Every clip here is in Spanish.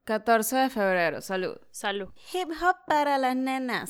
14 de febrero, salud. Salud. Hip hop para las nenas.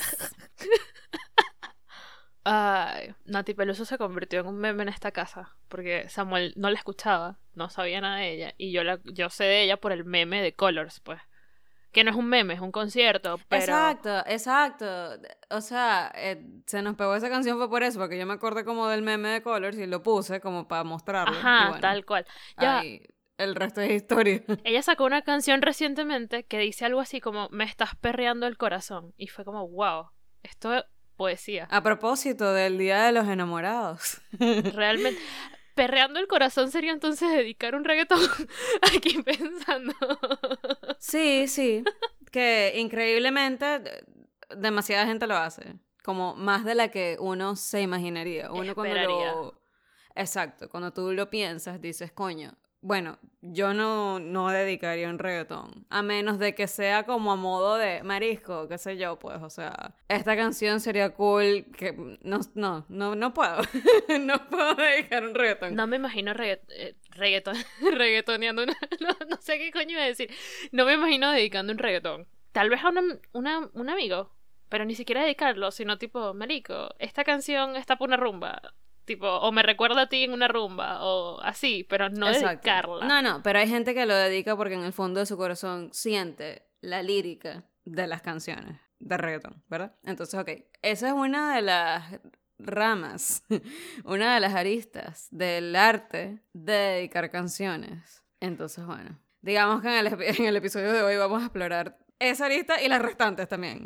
Ay, Nati Peluso se convirtió en un meme en esta casa, porque Samuel no la escuchaba, no sabía nada de ella, y yo sé de ella por el meme de Colors, pues. Que no es un meme, es un concierto, pero... Exacto. O sea, se nos pegó esa canción fue por eso, porque yo me acordé como del meme de Colors y lo puse como para mostrarlo. Ajá, y bueno, tal cual. Ya, ahí el resto es historia. ella sacó una canción recientemente que dice algo así como, me estás perreando el corazón, y fue como, wow, esto es poesía. A propósito del Día de los Enamorados. Realmente... Perreando el corazón sería entonces dedicar un reggaetón aquí pensando. Sí, que increíblemente demasiada gente lo hace, como más de la que uno se imaginaría. Uno Esperaría. Exacto, cuando tú lo piensas dices, coño, bueno, yo no dedicaría un reggaetón, a menos de que sea como a modo de marisco, qué sé yo, pues, o sea, esta canción sería cool, que no puedo, no puedo dedicar un reggaetón. No me imagino reggaetoneando no sé qué coño iba a decir. No me imagino dedicando un reggaetón. Tal vez a un amigo, pero ni siquiera dedicarlo, sino tipo, marico, esta canción está por una rumba. Tipo, o me recuerda a ti en una rumba, o así, pero no Exacto. dedicarla. No, pero hay gente que lo dedica porque en el fondo de su corazón siente la lírica de las canciones de reggaetón, ¿verdad? Entonces, ok, esa es una de las ramas, una de las aristas del arte de dedicar canciones. Entonces, bueno, digamos que en el episodio de hoy vamos a explorar esa arista y las restantes también.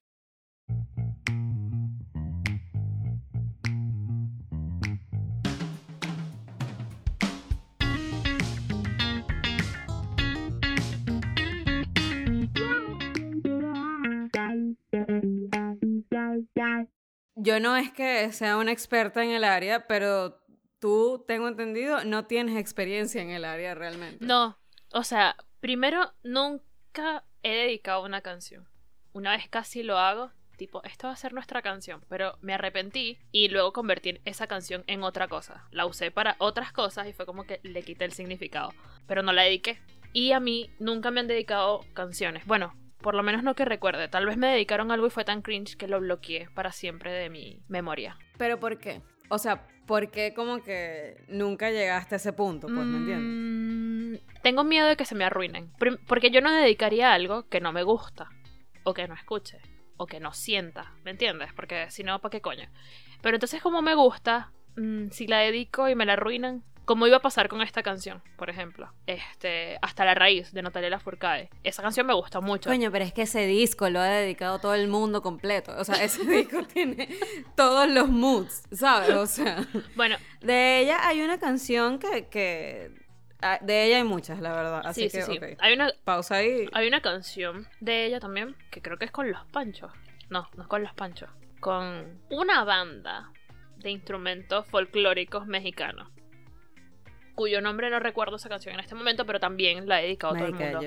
Yo no es que sea una experta en el área, pero tú, tengo entendido, no tienes experiencia en el área realmente. No, o sea, primero, nunca he dedicado una canción. Una vez casi lo hago, tipo, esto va a ser nuestra canción, pero me arrepentí y luego convertí esa canción en otra cosa. La usé para otras cosas y fue como que le quité el significado, pero no la dediqué. Y a mí nunca me han dedicado canciones. Bueno, por lo menos no que recuerde. Tal vez me dedicaron algo y fue tan cringe que lo bloqueé para siempre de mi memoria. ¿Pero por qué? O sea, ¿por qué como que nunca llegaste a ese punto? Pues, ¿me entiendes? Tengo miedo de que se me arruinen. Porque yo no dedicaría algo que no me gusta, o que no escuche, o que no sienta, ¿me entiendes? Porque si no, ¿para qué coño? Pero entonces como me gusta, si la dedico y me la arruinan, como iba a pasar con esta canción, por ejemplo, Hasta la raíz de Natalia Lafourcade. Esa canción me gusta mucho. Coño, pero es que ese disco lo ha dedicado todo el mundo completo. O sea, ese disco tiene todos los moods, ¿sabes? O sea, bueno, de ella hay una canción que de ella hay muchas, la verdad. Así sí, que, sí. okay. Pausa ahí. Hay una canción de ella también, que creo que es con Los Panchos. No es con Los Panchos. Con una banda de instrumentos folclóricos mexicanos, cuyo nombre no recuerdo esa canción en este momento, pero también la he dedicado a todo el mundo.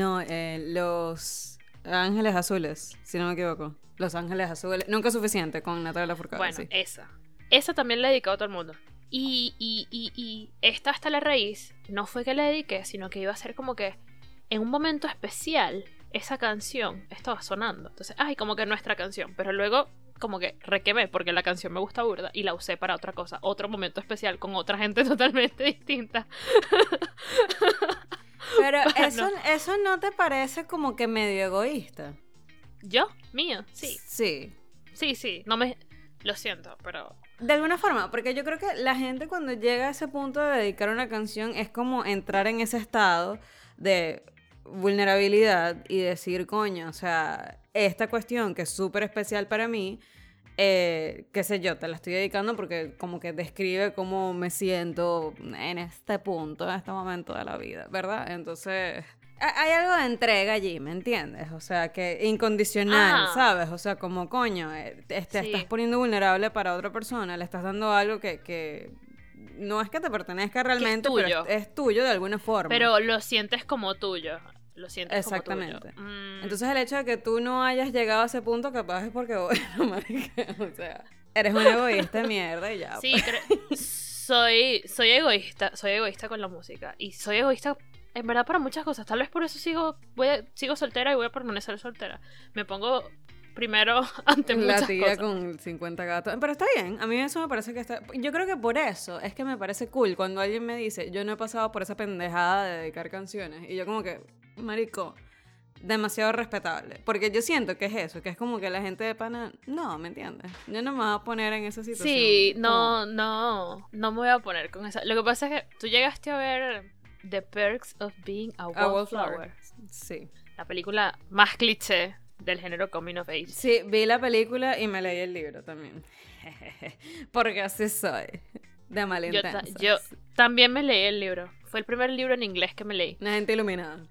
Los Ángeles Azules, si no me equivoco. Los Ángeles Azules. Nunca es suficiente con Natalia Lafourcade. Bueno, sí. Esa también la he dedicado a todo el mundo. Y esta Hasta la raíz no fue que la dediqué, sino que iba a ser como que en un momento especial esa canción estaba sonando. Entonces, como que nuestra canción. Pero luego como que requemé porque la canción me gusta burda y la usé para otra cosa, otro momento especial con otra gente totalmente distinta. Pero eso no te parece como que medio egoísta. ¿Yo? ¿Mío? Sí. Sí. No me... Lo siento, pero... De alguna forma, porque yo creo que la gente cuando llega a ese punto de dedicar una canción es como entrar en ese estado de vulnerabilidad y decir, coño, o sea, esta cuestión que es súper especial para mí, qué sé yo, te la estoy dedicando porque como que describe cómo me siento en este punto, en este momento de la vida, ¿verdad? Entonces... hay algo de entrega allí, ¿me entiendes? O sea, que incondicional, ¿sabes? O sea, como coño, te estás poniendo vulnerable para otra persona, le estás dando algo que no es que te pertenezca realmente, pero es tuyo de alguna forma. Pero lo sientes como tuyo. Exactamente. Como tuyo. Entonces el hecho de que tú no hayas llegado a ese punto capaz es porque, bueno, marica, o sea, eres un egoísta de mierda y ya. Sí, pues. soy egoísta con la música. Y soy egoísta en verdad para muchas cosas. Tal vez por eso sigo soltera y voy a permanecer soltera. Me pongo primero ante muchas La tía cosas. con 50 gatos. Pero está bien, a mí eso me parece que está... Yo creo que por eso es que me parece cool cuando alguien me dice, yo no he pasado por esa pendejada de dedicar canciones. Y yo como que, marico, demasiado respetable. Porque yo siento que es eso, que es como que la gente de pana, no, ¿me entiendes? Yo no me voy a poner en esa situación. Sí, Como- no me voy a poner con esa. Lo que pasa es que tú llegaste a ver The Perks of Being a A Wallflower. Sí. La película más cliché del género Coming of Age. Sí, vi la película y me leí el libro también. Porque así soy. De Yo malintensa. también me leí el libro. Fue el primer libro en inglés que me leí. Una gente iluminada.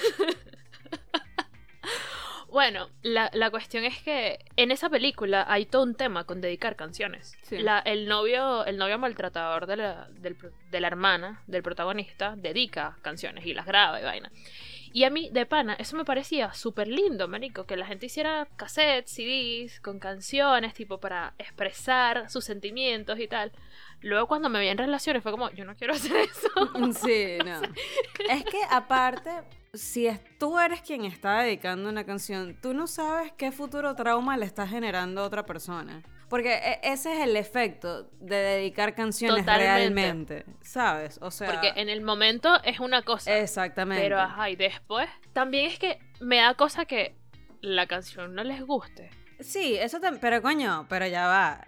Bueno, la cuestión es que en esa película hay todo un tema con dedicar canciones. Sí. El novio maltratador de la hermana del protagonista dedica canciones y las graba y vaina. Y a mí, de pana, eso me parecía súper lindo, marico, que la gente hiciera cassettes, CDs, con canciones, tipo, para expresar sus sentimientos y tal. Luego, cuando me vi en relaciones, fue como, yo no quiero hacer eso. Sí, no. Es que aparte, si tú eres quien está dedicando una canción, tú no sabes qué futuro trauma le está generando a otra persona. Porque ese es el efecto de dedicar canciones Totalmente. realmente, ¿sabes? O sea... Porque en el momento es una cosa. Exactamente. Pero ajá, y después también es que me da cosa que la canción no les guste. Sí, eso también, pero coño, pero ya va.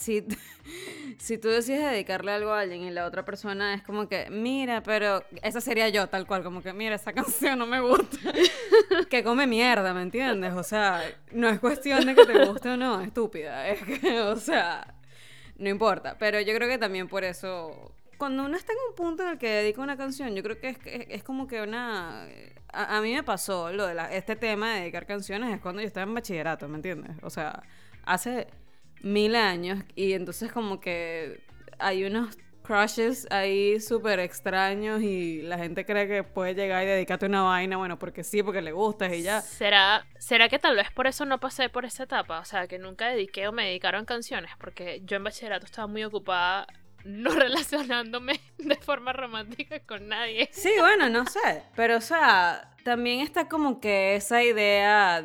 Si tú decides dedicarle algo a alguien y la otra persona es como que, mira, pero esa sería yo tal cual, como que, mira, esa canción no me gusta. Que come mierda, ¿me entiendes? O sea, no es cuestión de que te guste o no, estúpida. Es que, o sea, no importa. Pero yo creo que también por eso, cuando uno está en un punto en el que dedica una canción, yo creo que es como que una... A mí me pasó lo de este tema de dedicar canciones es cuando yo estaba en bachillerato, ¿me entiendes? O sea, hace 1000 años y entonces como que hay unos crushes ahí súper extraños y la gente cree que puede llegar y dedicarte una vaina, bueno, porque sí, porque le gustas y ya. ¿Será que tal vez por eso no pasé por esa etapa? O sea, que nunca dediqué o me dedicaron canciones, porque yo en bachillerato estaba muy ocupada no relacionándome de forma romántica con nadie. Sí, bueno, no sé, pero o sea, también está como que esa idea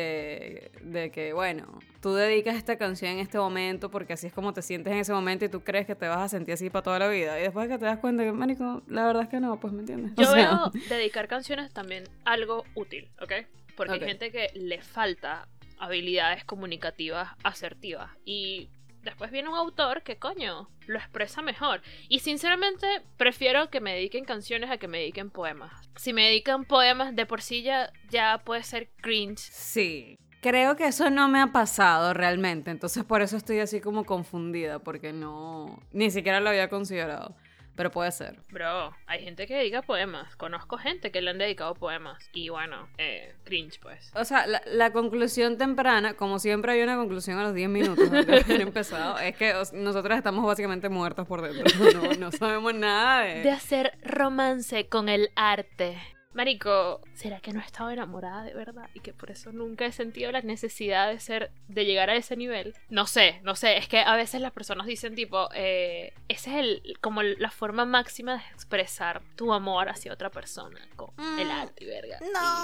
de que, bueno, tú dedicas esta canción en este momento porque así es como te sientes en ese momento y tú crees que te vas a sentir así para toda la vida y después que te das cuenta que, marico, la verdad es que no, pues, ¿me entiendes? Yo O sea, veo dedicar canciones también algo útil, ¿ok? Porque Ok. hay gente que le falta habilidades comunicativas asertivas y después viene un autor que, coño, lo expresa mejor. Y sinceramente prefiero que me dediquen canciones a que me dediquen poemas. Si me dedican poemas, de por sí ya puede ser cringe. Sí. Creo que eso no me ha pasado realmente, entonces por eso estoy así como confundida, porque no, ni siquiera lo había considerado, pero puede ser. Bro, hay gente que dedica poemas. Conozco gente que le han dedicado poemas. Y bueno, cringe pues. O sea, la conclusión temprana, como siempre hay una conclusión a los 10 minutos de haber empezado, es que nosotros estamos básicamente muertos por dentro, no sabemos nada De hacer romance con el arte. Marico, ¿será que no he estado enamorada de verdad? Y que por eso nunca he sentido la necesidad de llegar a ese nivel. No sé, es que a veces las personas dicen tipo, ese es como la forma máxima de expresar tu amor hacia otra persona, con el arte y verga.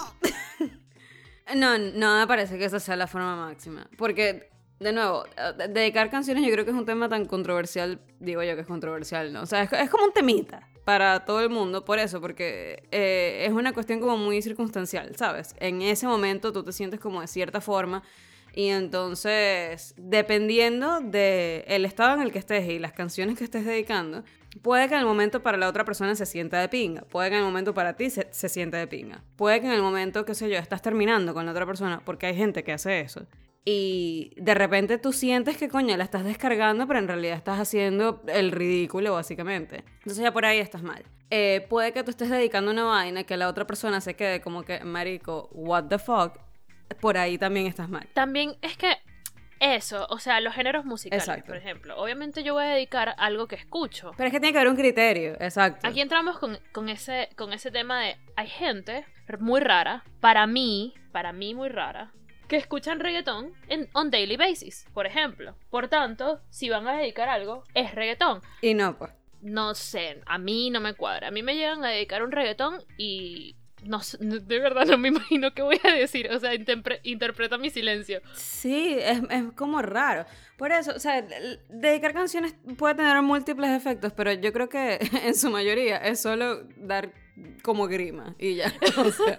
No me parece que esa sea la forma máxima. Porque, de nuevo, dedicar canciones yo creo que es un tema tan controversial. Digo yo que es controversial, ¿no? O sea, es como un temita para todo el mundo. Por eso, porque es una cuestión como muy circunstancial, ¿sabes? En ese momento tú te sientes como de cierta forma. Y entonces, dependiendo del estado en el que estés y las canciones que estés dedicando, puede que en el momento para la otra persona se sienta de pinga. Puede que en el momento para ti se sienta de pinga. Puede que en el momento, qué sé yo, estás terminando con la otra persona, porque hay gente que hace eso. Y de repente tú sientes que, coño, la estás descargando, pero en realidad estás haciendo el ridículo, básicamente. Entonces ya por ahí estás mal. Puede que tú estés dedicando una vaina que la otra persona se quede como que, marico, what the fuck. Por ahí también estás mal. También es que eso, o sea, los géneros musicales, Exacto. por ejemplo. Obviamente yo voy a dedicar algo que escucho. Pero es que tiene que haber un criterio, exacto. Aquí entramos con ese tema de... Hay gente muy rara, para mí muy rara, que escuchan reggaetón on daily basis, por ejemplo. Por tanto, si van a dedicar algo, es reggaetón. Y no, pues. no sé, a mí no me cuadra. A mí me llegan a dedicar un reggaetón y no sé, de verdad no me imagino qué voy a decir. O sea, interpreta mi silencio. Sí, es como raro. Por eso, o sea, dedicar canciones puede tener múltiples efectos, pero yo creo que en su mayoría es solo dar como grima y ya. O sea,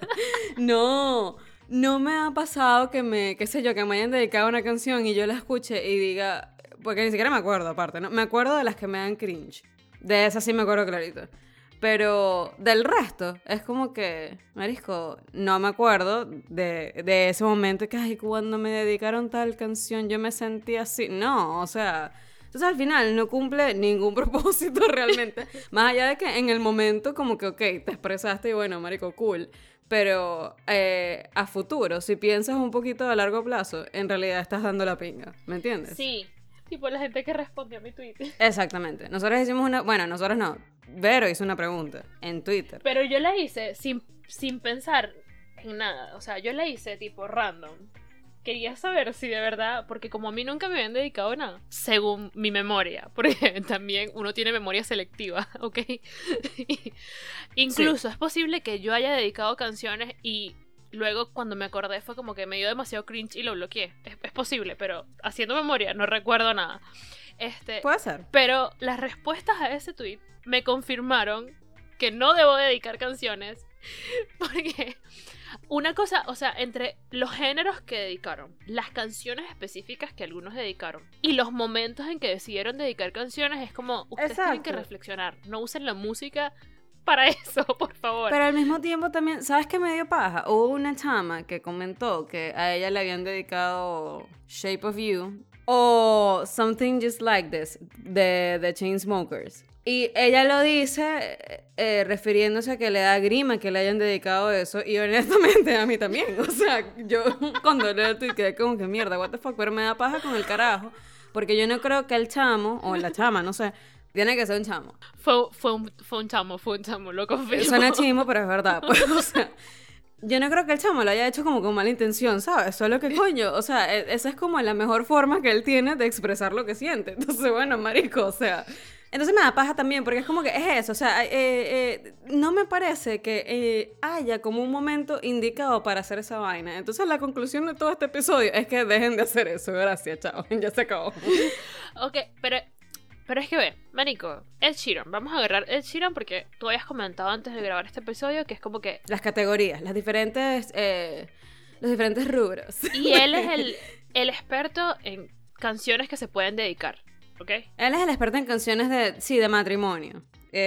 no me ha pasado qué sé yo, que me hayan dedicado una canción y yo la escuche y diga, porque ni siquiera me acuerdo aparte, ¿no? Me acuerdo de las que me dan cringe. De esas sí me acuerdo clarito. Pero del resto, es como que, marisco, no me acuerdo de ese momento que, ay, cuando me dedicaron tal canción yo me sentí así. No, o sea, entonces al final no cumple ningún propósito realmente. Más allá de que en el momento como que, ok, te expresaste y bueno, marico, cool. Pero a futuro, si piensas un poquito a largo plazo, en realidad estás dando la pinga, ¿me entiendes? Sí, tipo la gente que respondió a mi tweet. Exactamente. Nosotros hicimos bueno, nosotros no. Vero hizo una pregunta en Twitter. Pero yo la hice sin pensar en nada. O sea, yo la hice tipo random. Quería saber si de verdad, porque como a mí nunca me habían dedicado nada, según mi memoria, porque también uno tiene memoria selectiva, ¿ok? Incluso es posible que yo haya dedicado canciones y luego cuando me acordé fue como que me dio demasiado cringe y lo bloqueé. Es posible, pero haciendo memoria no recuerdo nada. Puede ser. Pero las respuestas a ese tweet me confirmaron que no debo dedicar canciones porque una cosa, o sea, entre los géneros que dedicaron, las canciones específicas que algunos dedicaron y los momentos en que decidieron dedicar canciones, es como, ustedes tienen que reflexionar, no usen la música para eso, por favor. Pero al mismo tiempo también, ¿sabes qué me dio paja? Hubo una chama que comentó que a ella le habían dedicado Shape of You o Something Just Like This de The Chainsmokers. Y ella lo dice refiriéndose a que le da grima que le hayan dedicado eso. Y honestamente a mí también. O sea, yo cuando leo el tweet quedé como que mierda, what the fuck. Pero me da paja con el carajo. Porque yo no creo que el chamo, o la chama, no sé, tiene que ser un chamo. Fue un chamo, lo confirmo. Suena chimo, pero es verdad. Pues, o sea, yo no creo que el chamo lo haya hecho como con mala intención, ¿sabes? Solo que coño, o sea, esa es como la mejor forma que él tiene de expresar lo que siente. Entonces, bueno, marico, o sea... Entonces me da paja también, porque es como que es eso, o sea, no me parece que haya como un momento indicado para hacer esa vaina. Entonces la conclusión de todo este episodio es que dejen de hacer eso. Gracias, chao, ya se acabó. Ok, pero es que ve, marico, Ed Sheeran, vamos a agarrar Ed Sheeran porque tú habías comentado antes de grabar este episodio que es como que... Las categorías, los diferentes rubros. Y él es el experto en canciones que se pueden dedicar. ¿Okay? Él es el experto en canciones de matrimonio.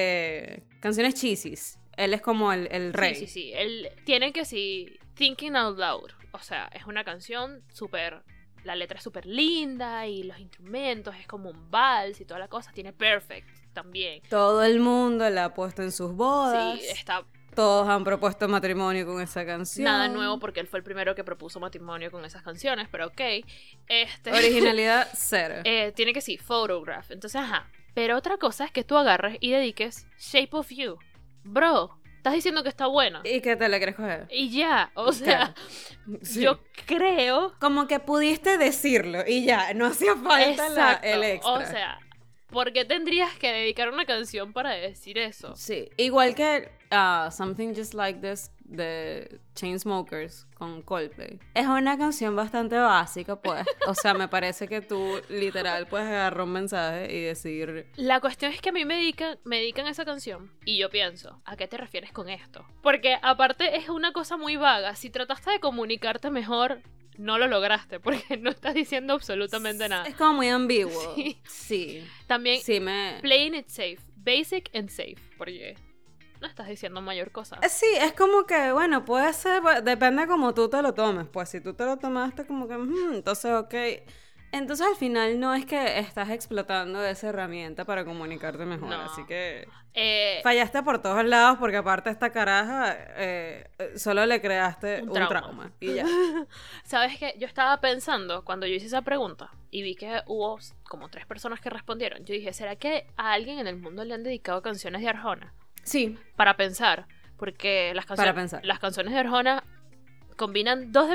Canciones cheesies. Él es como el rey. Sí. Él tiene que sí, Thinking Out Loud. O sea, es una canción súper... La letra es súper linda y los instrumentos es como un vals y toda la cosa. Tiene Perfect también. Todo el mundo la ha puesto en sus bodas. Sí, está... Todos han propuesto matrimonio con esa canción. Nada nuevo porque él fue el primero que propuso matrimonio con esas canciones, pero ok. Originalidad cero. Tiene que sí, Photograph. Entonces, ajá. Pero otra cosa es que tú agarres y dediques Shape of You. Bro, estás diciendo que está buena. ¿Y qué te la quieres coger? Y ya, o sea, sí. Yo creo... Como que pudiste decirlo y ya, no hacía falta el extra. O sea, ¿por qué tendrías que dedicar una canción para decir eso? Sí, igual que Something Just Like This de Chainsmokers con Coldplay. Es una canción bastante básica, pues. O sea, me parece que tú literal puedes agarrar un mensaje y decir... La cuestión es que a mí me dedican esa canción y yo pienso, ¿a qué te refieres con esto? Porque aparte es una cosa muy vaga. Si trataste de comunicarte mejor... No lo lograste porque no estás diciendo absolutamente nada. Es como muy ambiguo. Sí. También sí, playing it safe, basic and safe, porque no estás diciendo mayor cosa. Sí, es como que, bueno, puede ser, depende de cómo tú te lo tomes. Pues si tú te lo tomaste como que, entonces, ok. Entonces al final no es que estás explotando esa herramienta para comunicarte mejor, no. Así que fallaste por todos lados porque aparte esta caraja solo le creaste un trauma y ya. ¿Sabes qué? Yo estaba pensando cuando yo hice esa pregunta y vi que hubo como 3 personas que respondieron. Yo dije, ¿será que a alguien en el mundo le han dedicado canciones de Arjona? Sí. Para pensar, porque las canciones de Arjona combinan dos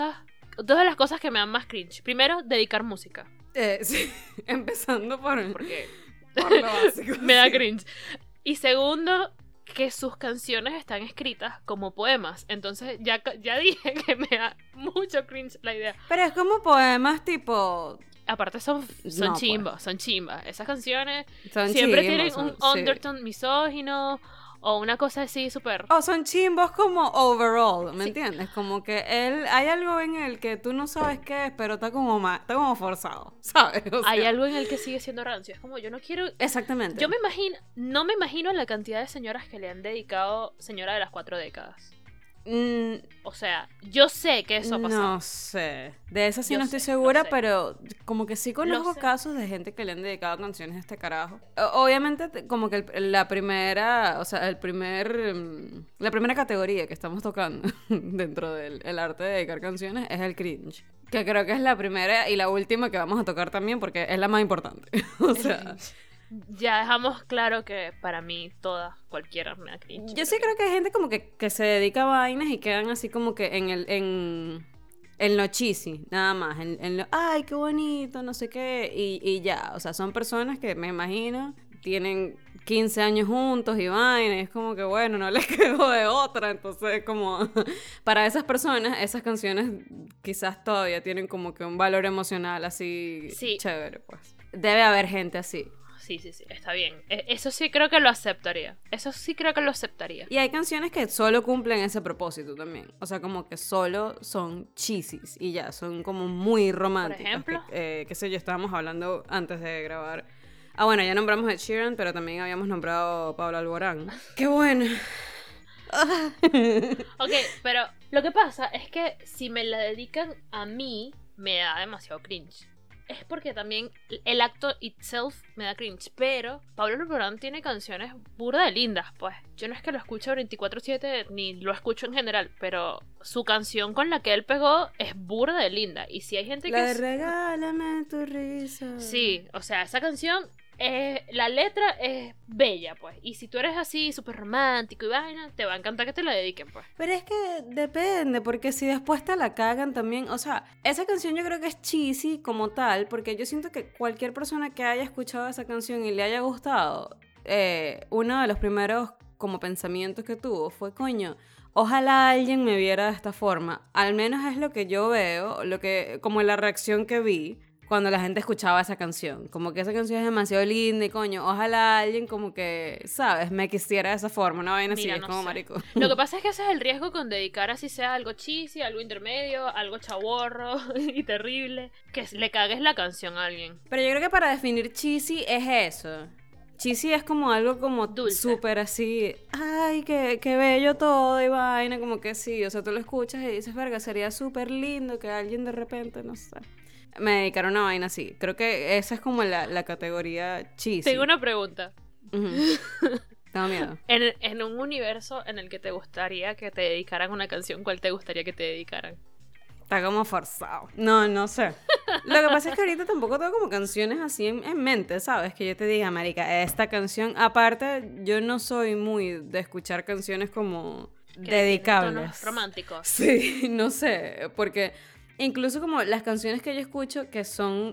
de las cosas que me dan más cringe. Primero, dedicar música. Sí, empezando por... Porque Por lo básico. Me da sí. cringe. Y segundo, que sus canciones están escritas como poemas. Entonces ya dije que me da mucho cringe la idea. Pero es como poemas tipo... Aparte son No, chimbas, son chimbas. Esas canciones Son siempre chimbos, tienen son- un sí. undertone misógino o una cosa así súper... O son chimbos como overall, ¿me Sí. entiendes? Como que él, hay algo en él que tú no sabes qué es, pero está como forzado, ¿sabes? O Hay sea, algo en el que sigue siendo rancio. Es como, yo no quiero... Exactamente. Yo no me imagino la cantidad de señoras que le han dedicado Señora de las 4 décadas. Mm, O sea, yo sé que eso ha pasado. no sé. De eso sí Yo no estoy sé, segura, lo sé. pero como que sí conozco sé. casos de gente que le han dedicado canciones a este carajo. Obviamente, como que la primera, o sea, la primera categoría que estamos tocando dentro del el arte de dedicar canciones es el cringe. Que creo que es la primera y la última que vamos a tocar también porque es la más importante. O sea, Ya dejamos claro que para mí cualquiera me da cringe. yo sí creo que hay gente como que se dedica a vainas y quedan así como que en lo cheesy, nada más, en lo, ay, qué bonito, no sé qué, y ya, o sea, son personas que me imagino tienen 15 años juntos y vaina, y es como que bueno, no les quedó de otra, entonces como para esas personas, esas canciones quizás todavía tienen como que un valor emocional así Sí. chévere, pues. Debe haber gente así. Sí, está bien. Eso sí creo que lo aceptaría. Y hay canciones que solo cumplen ese propósito también. O sea, como que solo son cheesies y ya, son como muy románticas. ejemplo? Qué sé yo, estábamos hablando antes de grabar. Ah, bueno, ya nombramos a Ed Sheeran, pero también habíamos nombrado a Pablo Alborán. ¡Qué bueno! Ok, pero lo que pasa es que si me la dedican a mí, me da demasiado cringe. Es porque también el acto itself me da cringe. Pero Pablo Alborán tiene canciones burda de lindas, pues. Yo no es que lo escucho 24/7 ni lo escucho en general, pero su canción con la que él pegó es burda de linda. Y si hay gente La que... de regálame tu risa. Sí, o sea, esa canción, la letra es bella, pues. Y si tú eres así, súper romántico y vaina, te va a encantar que te la dediquen, pues. Pero es que depende, porque si después te la cagan también, o sea, esa canción yo creo que es cheesy como tal, porque yo siento que cualquier persona que haya escuchado esa canción y le haya gustado, uno de los primeros como pensamientos que tuvo fue, coño, ojalá alguien me viera de esta forma. Al menos es lo que yo veo, como la reacción que vi cuando la gente escuchaba esa canción. Como que esa canción es demasiado linda y coño, ojalá alguien como que, ¿sabes? Me quisiera de esa forma, una vaina así, Mira, es no como sé. marico. Lo que pasa es que ese es el riesgo con dedicar así sea algo cheesy, algo intermedio, algo chaborro y terrible, que le cagues la canción a alguien. Pero yo creo que para definir cheesy es eso. Cheesy es como algo como Dulce. súper así, ay, qué bello todo y vaina, como que sí, o sea, tú lo escuchas y dices, verga, sería súper lindo que alguien de repente, no sé, me dedicara a una vaina así. Creo que esa es como la categoría cheesy. Tengo una pregunta. Ujú. Tengo miedo. En un universo en el que te gustaría que te dedicaran una canción, ¿cuál te gustaría que te dedicaran? Está como forzado. No sé. Lo que pasa es que ahorita tampoco tengo como canciones así en mente, ¿sabes? Que yo te diga, marica, esta canción... Aparte, yo no soy muy de escuchar canciones como Que tienen dedicables. tonos románticos. Sí, no sé, porque incluso como las canciones que yo escucho que son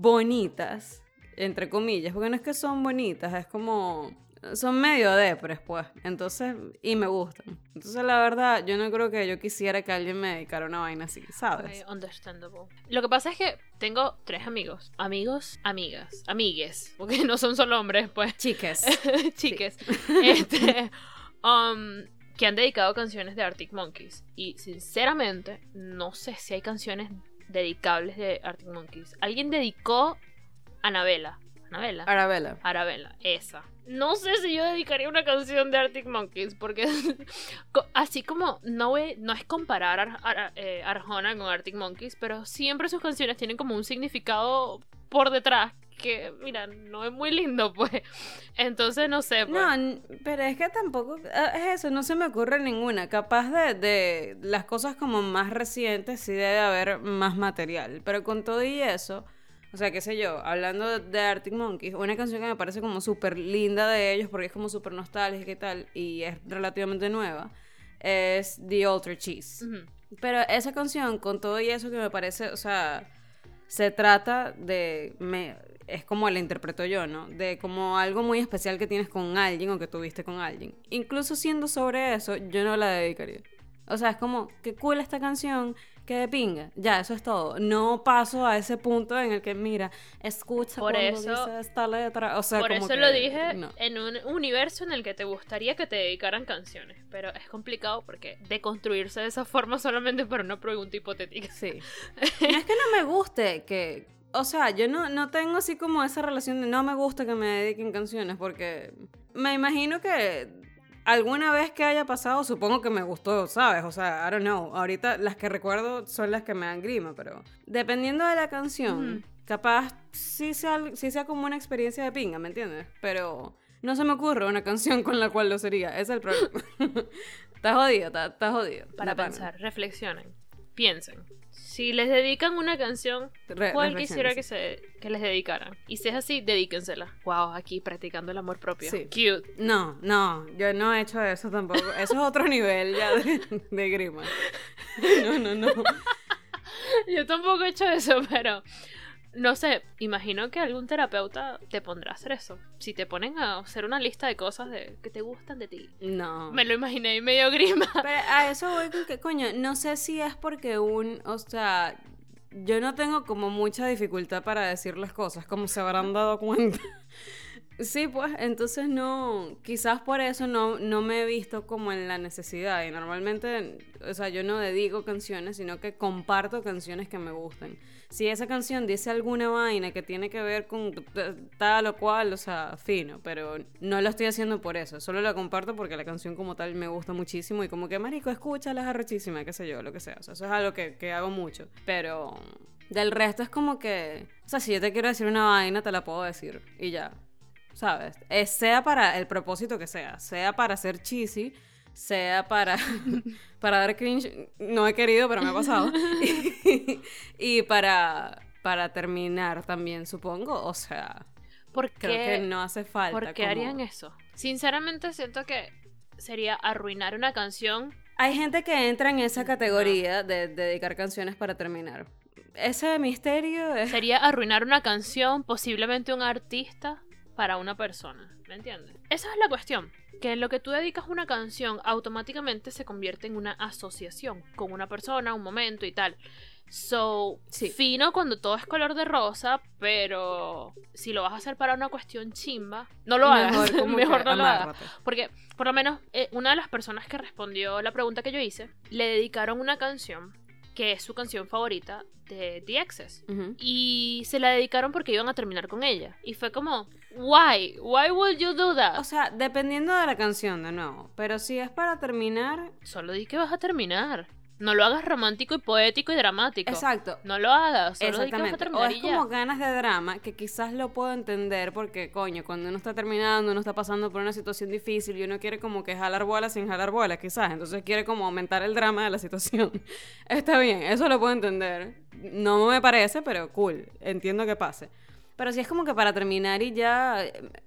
bonitas, entre comillas, porque no es que son bonitas, es como... Son medio depres, pues. Entonces, y me gustan. Entonces, la verdad, yo no creo que yo quisiera que alguien me dedicara una vaina así, ¿sabes? Ok, understandable. Lo que pasa es que tengo 3 amigos. Amigos, amigas, amigues. Porque no son solo hombres, pues. Chiques. Chiques. Que han dedicado canciones de Arctic Monkeys. Y sinceramente, no sé si hay canciones dedicables de Arctic Monkeys. Alguien dedicó Anabela. Arabella, esa. No sé si yo dedicaría una canción de Arctic Monkeys, porque así como no es comparar Arjona con Arctic Monkeys, pero siempre sus canciones tienen como un significado por detrás que, mira, no es muy lindo, pues. Entonces, no sé, pues. No, pero es que tampoco es eso, no se me ocurre ninguna. Capaz de las cosas como más recientes sí debe haber más material, pero con todo y eso... O sea, qué sé yo, hablando de Arctic Monkeys, una canción que me parece como súper linda de ellos, porque es como súper nostálgica y tal, y es relativamente nueva, es The Alter Cheese. Ujú. Pero esa canción, con todo y eso que me parece, o sea, se trata de... es como la interpreto yo, ¿no? De como algo muy especial que tienes con alguien o que tuviste con alguien. Incluso siendo sobre eso, yo no la dedicaría. O sea, es como, qué cool esta canción, qué de pinga. Ya, eso es todo. No paso a ese punto en el que, mira, escucha Por cuando eso, dice esta letra. O sea, por como eso que, lo dije no. en un universo en el que te gustaría que te dedicaran canciones. Pero es complicado porque deconstruirse de esa forma solamente por una pregunta hipotética. Sí. No es que no me guste que... O sea, yo no tengo así como esa relación de no me gusta que me dediquen canciones porque me imagino que alguna vez que haya pasado supongo que me gustó, ¿sabes? O sea, I don't know. Ahorita las que recuerdo son las que me dan grima, pero dependiendo de la canción, capaz sí sea como una experiencia de pinga, ¿me entiendes? Pero no se me ocurre una canción con la cual lo sería. Ese es el problema. Está jodido, está jodido. Para de pana. pensar, reflexionen, piensen. Si les dedican una canción, ¿cuál quisiera que les dedicaran? Y si es así, dedíquensela. Wow, aquí practicando el amor propio. Sí. Cute. No, yo no he hecho eso tampoco. Eso es otro nivel ya de grima. No. Yo tampoco he hecho eso, pero no sé, imagino que algún terapeuta te pondrá a hacer eso. Si te ponen a hacer una lista de cosas que te gustan de ti. No. Me lo imaginé y medio grima. Pero a eso voy con que, coño, no sé si es porque o sea, yo no tengo como mucha dificultad para decir las cosas, como se habrán dado cuenta. Sí, pues, entonces no, quizás por eso no me he visto como en la necesidad y normalmente, o sea, yo no dedico canciones, sino que comparto canciones que me gustan. Si esa canción dice alguna vaina que tiene que ver con tal o cual, o sea, fino, pero no lo estoy haciendo por eso, solo la comparto porque la canción como tal me gusta muchísimo y como que, marico, escúchala, es arrechísima, qué sé yo, lo que sea, o sea, eso es algo que hago mucho, pero del resto es como que, o sea, si yo te quiero decir una vaina, te la puedo decir y ya. ¿Sabes? Sea para el propósito que sea para ser cheesy, sea para dar cringe, no he querido, pero me ha pasado, y para terminar también, supongo, o sea, ¿Por qué? creo que no hace falta. ¿Por qué harían eso? Sinceramente siento que sería arruinar una canción. Hay gente que entra en esa categoría de dedicar canciones para terminar. Ese misterio es... Sería arruinar una canción, posiblemente un artista, para una persona, ¿me entiendes? Esa es la cuestión, que en lo que tú dedicas una canción automáticamente se convierte en una asociación con una persona, un momento y tal. So, Sí. Fino cuando todo es color de rosa, pero si lo vas a hacer para una cuestión chimba, no lo hagas, mejor no lo hagas. Porque, por lo menos, una de las personas que respondió la pregunta que yo hice, le dedicaron una canción que es su canción favorita de The Excess. Uh-huh. Y se la dedicaron porque iban a terminar con ella. Y fue como, why? Why would you do that? O sea, dependiendo de la canción, de nuevo. Pero si es para terminar... Solo di que vas a terminar. No lo hagas romántico y poético y dramático. Exacto. No lo hagas, solo di que vas a Exactamente. terminar O es y como ya. ganas de drama, que quizás lo puedo entender porque, coño, cuando uno está terminando, uno está pasando por una situación difícil y uno quiere como que jalar bolas sin jalar bolas, quizás. Entonces quiere como aumentar el drama de la situación. Está bien, eso lo puedo entender. No me parece, pero cool. Entiendo que pase. Pero si es como que para terminar y ya,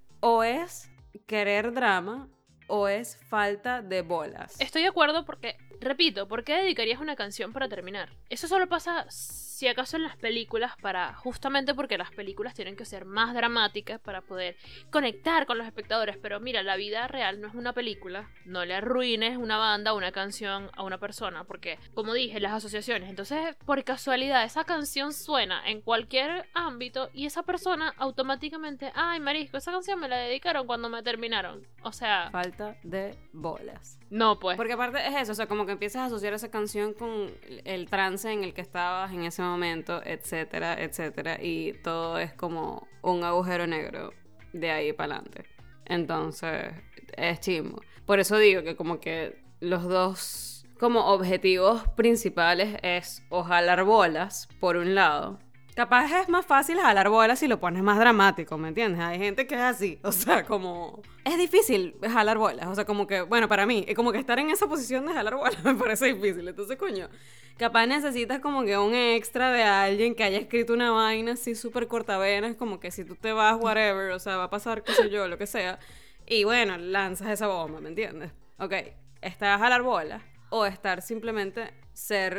o es querer drama o es falta de bolas. Estoy de acuerdo porque, repito, ¿por qué dedicarías una canción para terminar? Eso solo pasa, si acaso, en las películas, justamente porque las películas tienen que ser más dramáticas para poder conectar con los espectadores. Pero mira, la vida real no es una película. No le arruines una banda o una canción a una persona, porque, como dije, las asociaciones. Entonces, por casualidad, esa canción suena en cualquier ámbito y esa persona automáticamente, ay, marisco, esa canción me la dedicaron cuando me terminaron. O sea... Falta de bolas. No, pues. Porque aparte es eso, o sea, como que empiezas a asociar esa canción con el trance en el que estabas en ese momento, etcétera, etcétera, y todo es como un agujero negro de ahí para adelante. Entonces, es chimbo. Por eso digo que como que los dos como objetivos principales es o jalar bolas, por un lado. Capaz es más fácil jalar bolas si lo pones más dramático, ¿me entiendes? Hay gente que es así, o sea, como... Es difícil jalar bolas, o sea, como que, bueno, para mí, como que estar en esa posición de jalar bolas me parece difícil. Entonces, coño, capaz necesitas como que un extra de alguien que haya escrito una vaina así súper cortavenas, como que si tú te vas, whatever, o sea, va a pasar, qué sé yo, lo que sea. Y bueno, lanzas esa bomba, ¿me entiendes? Ok, ¿estar a jalar bolas o estar simplemente ser...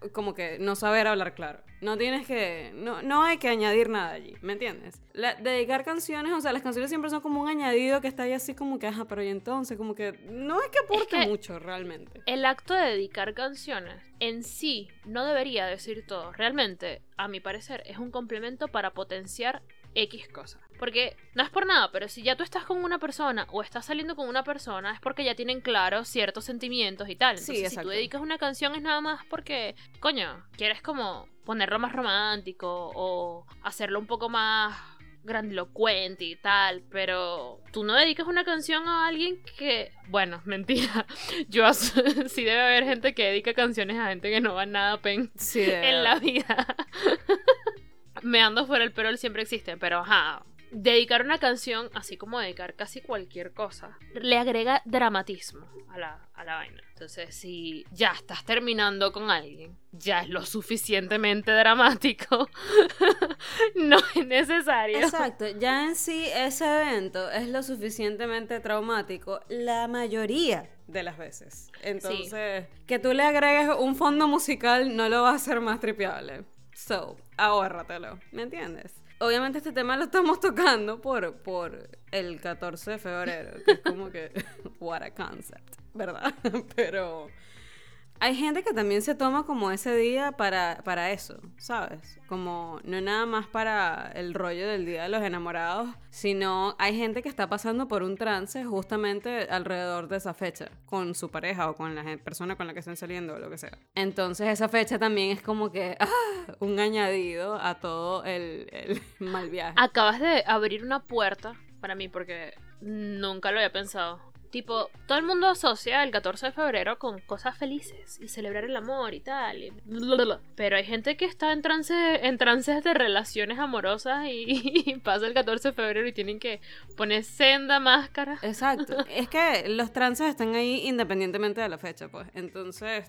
como que no saber hablar claro. No tienes que, no hay que añadir nada allí, ¿me entiendes? Dedicar canciones, o sea, las canciones siempre son como un añadido que está ahí así como que, ajá, pero y entonces, como que no es que aporte mucho realmente. El acto de dedicar canciones en sí no debería decir todo. Realmente, a mi parecer, es un complemento para potenciar X cosas. Porque no es por nada, pero si ya tú estás con una persona o estás saliendo con una persona, es porque ya tienen claros ciertos sentimientos y tal. Entonces, Sí, si exacto. tú dedicas una canción es nada más porque, coño, quieres como ponerlo más romántico o hacerlo un poco más grandilocuente y tal, pero tú no dedicas una canción a alguien que, bueno, mentira, sí debe haber gente que dedica canciones a gente que no va nada Sí, en la vida. Me ando fuera el perol siempre existe, pero ajá, dedicar una canción, así como dedicar casi cualquier cosa, le agrega dramatismo a la vaina. Entonces, si ya estás terminando con alguien, ya es lo suficientemente dramático, no es necesario. Exacto, ya en sí ese evento es lo suficientemente traumático la mayoría de las veces. Entonces, que tú le agregues un fondo musical no lo va a hacer más tripeable. So, ahórratelo, ¿me entiendes? Obviamente este tema lo estamos tocando por el 14 de febrero, que es como que, what a concept, ¿verdad? Pero hay gente que también se toma como ese día para eso, ¿sabes? Como no nada más para el rollo del Día de los Enamorados, sino hay gente que está pasando por un trance justamente alrededor de esa fecha, con su pareja o con la persona con la que estén saliendo o lo que sea. Entonces esa fecha también es como que un añadido a todo el mal viaje. Acabas de abrir una puerta para mí porque nunca lo había pensado. Tipo, todo el mundo asocia el 14 de febrero con cosas felices y celebrar el amor y tal. Pero hay gente que está en trances de relaciones amorosas y pasa el 14 de febrero y tienen que poner senda máscara. Exacto. Es que los trances están ahí independientemente de la fecha, pues. Entonces,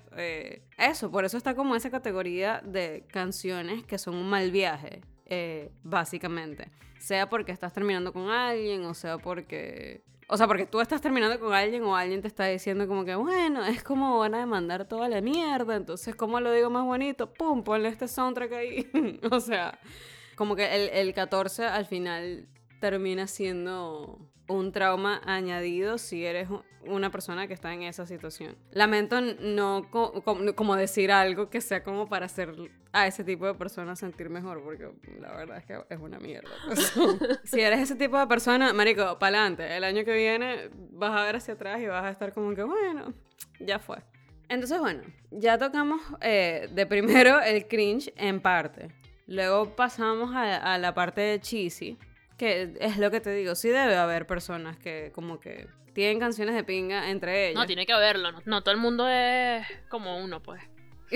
por eso está como esa categoría de canciones que son un mal viaje, básicamente. Sea porque estás terminando con alguien o sea porque tú estás terminando con alguien o alguien te está diciendo como que, bueno, es como van a demandar toda la mierda, entonces, ¿cómo lo digo más bonito? Pum, ponle este soundtrack ahí. O sea, como que el 14 al final termina siendo un trauma añadido si eres una persona que está en esa situación. Lamento no como decir algo que sea como para hacer a ese tipo de personas sentir mejor, porque la verdad es que es una mierda. Pues. Si eres ese tipo de persona, marico, pa'lante. El año que viene vas a ver hacia atrás y vas a estar como que, bueno, ya fue. Entonces, bueno, ya tocamos de primero el cringe en parte. Luego pasamos a la parte de cheesy, que es lo que te digo, sí debe haber personas que como que tienen canciones de pinga entre ellas. No, tiene que haberlo, no todo el mundo es como uno, pues.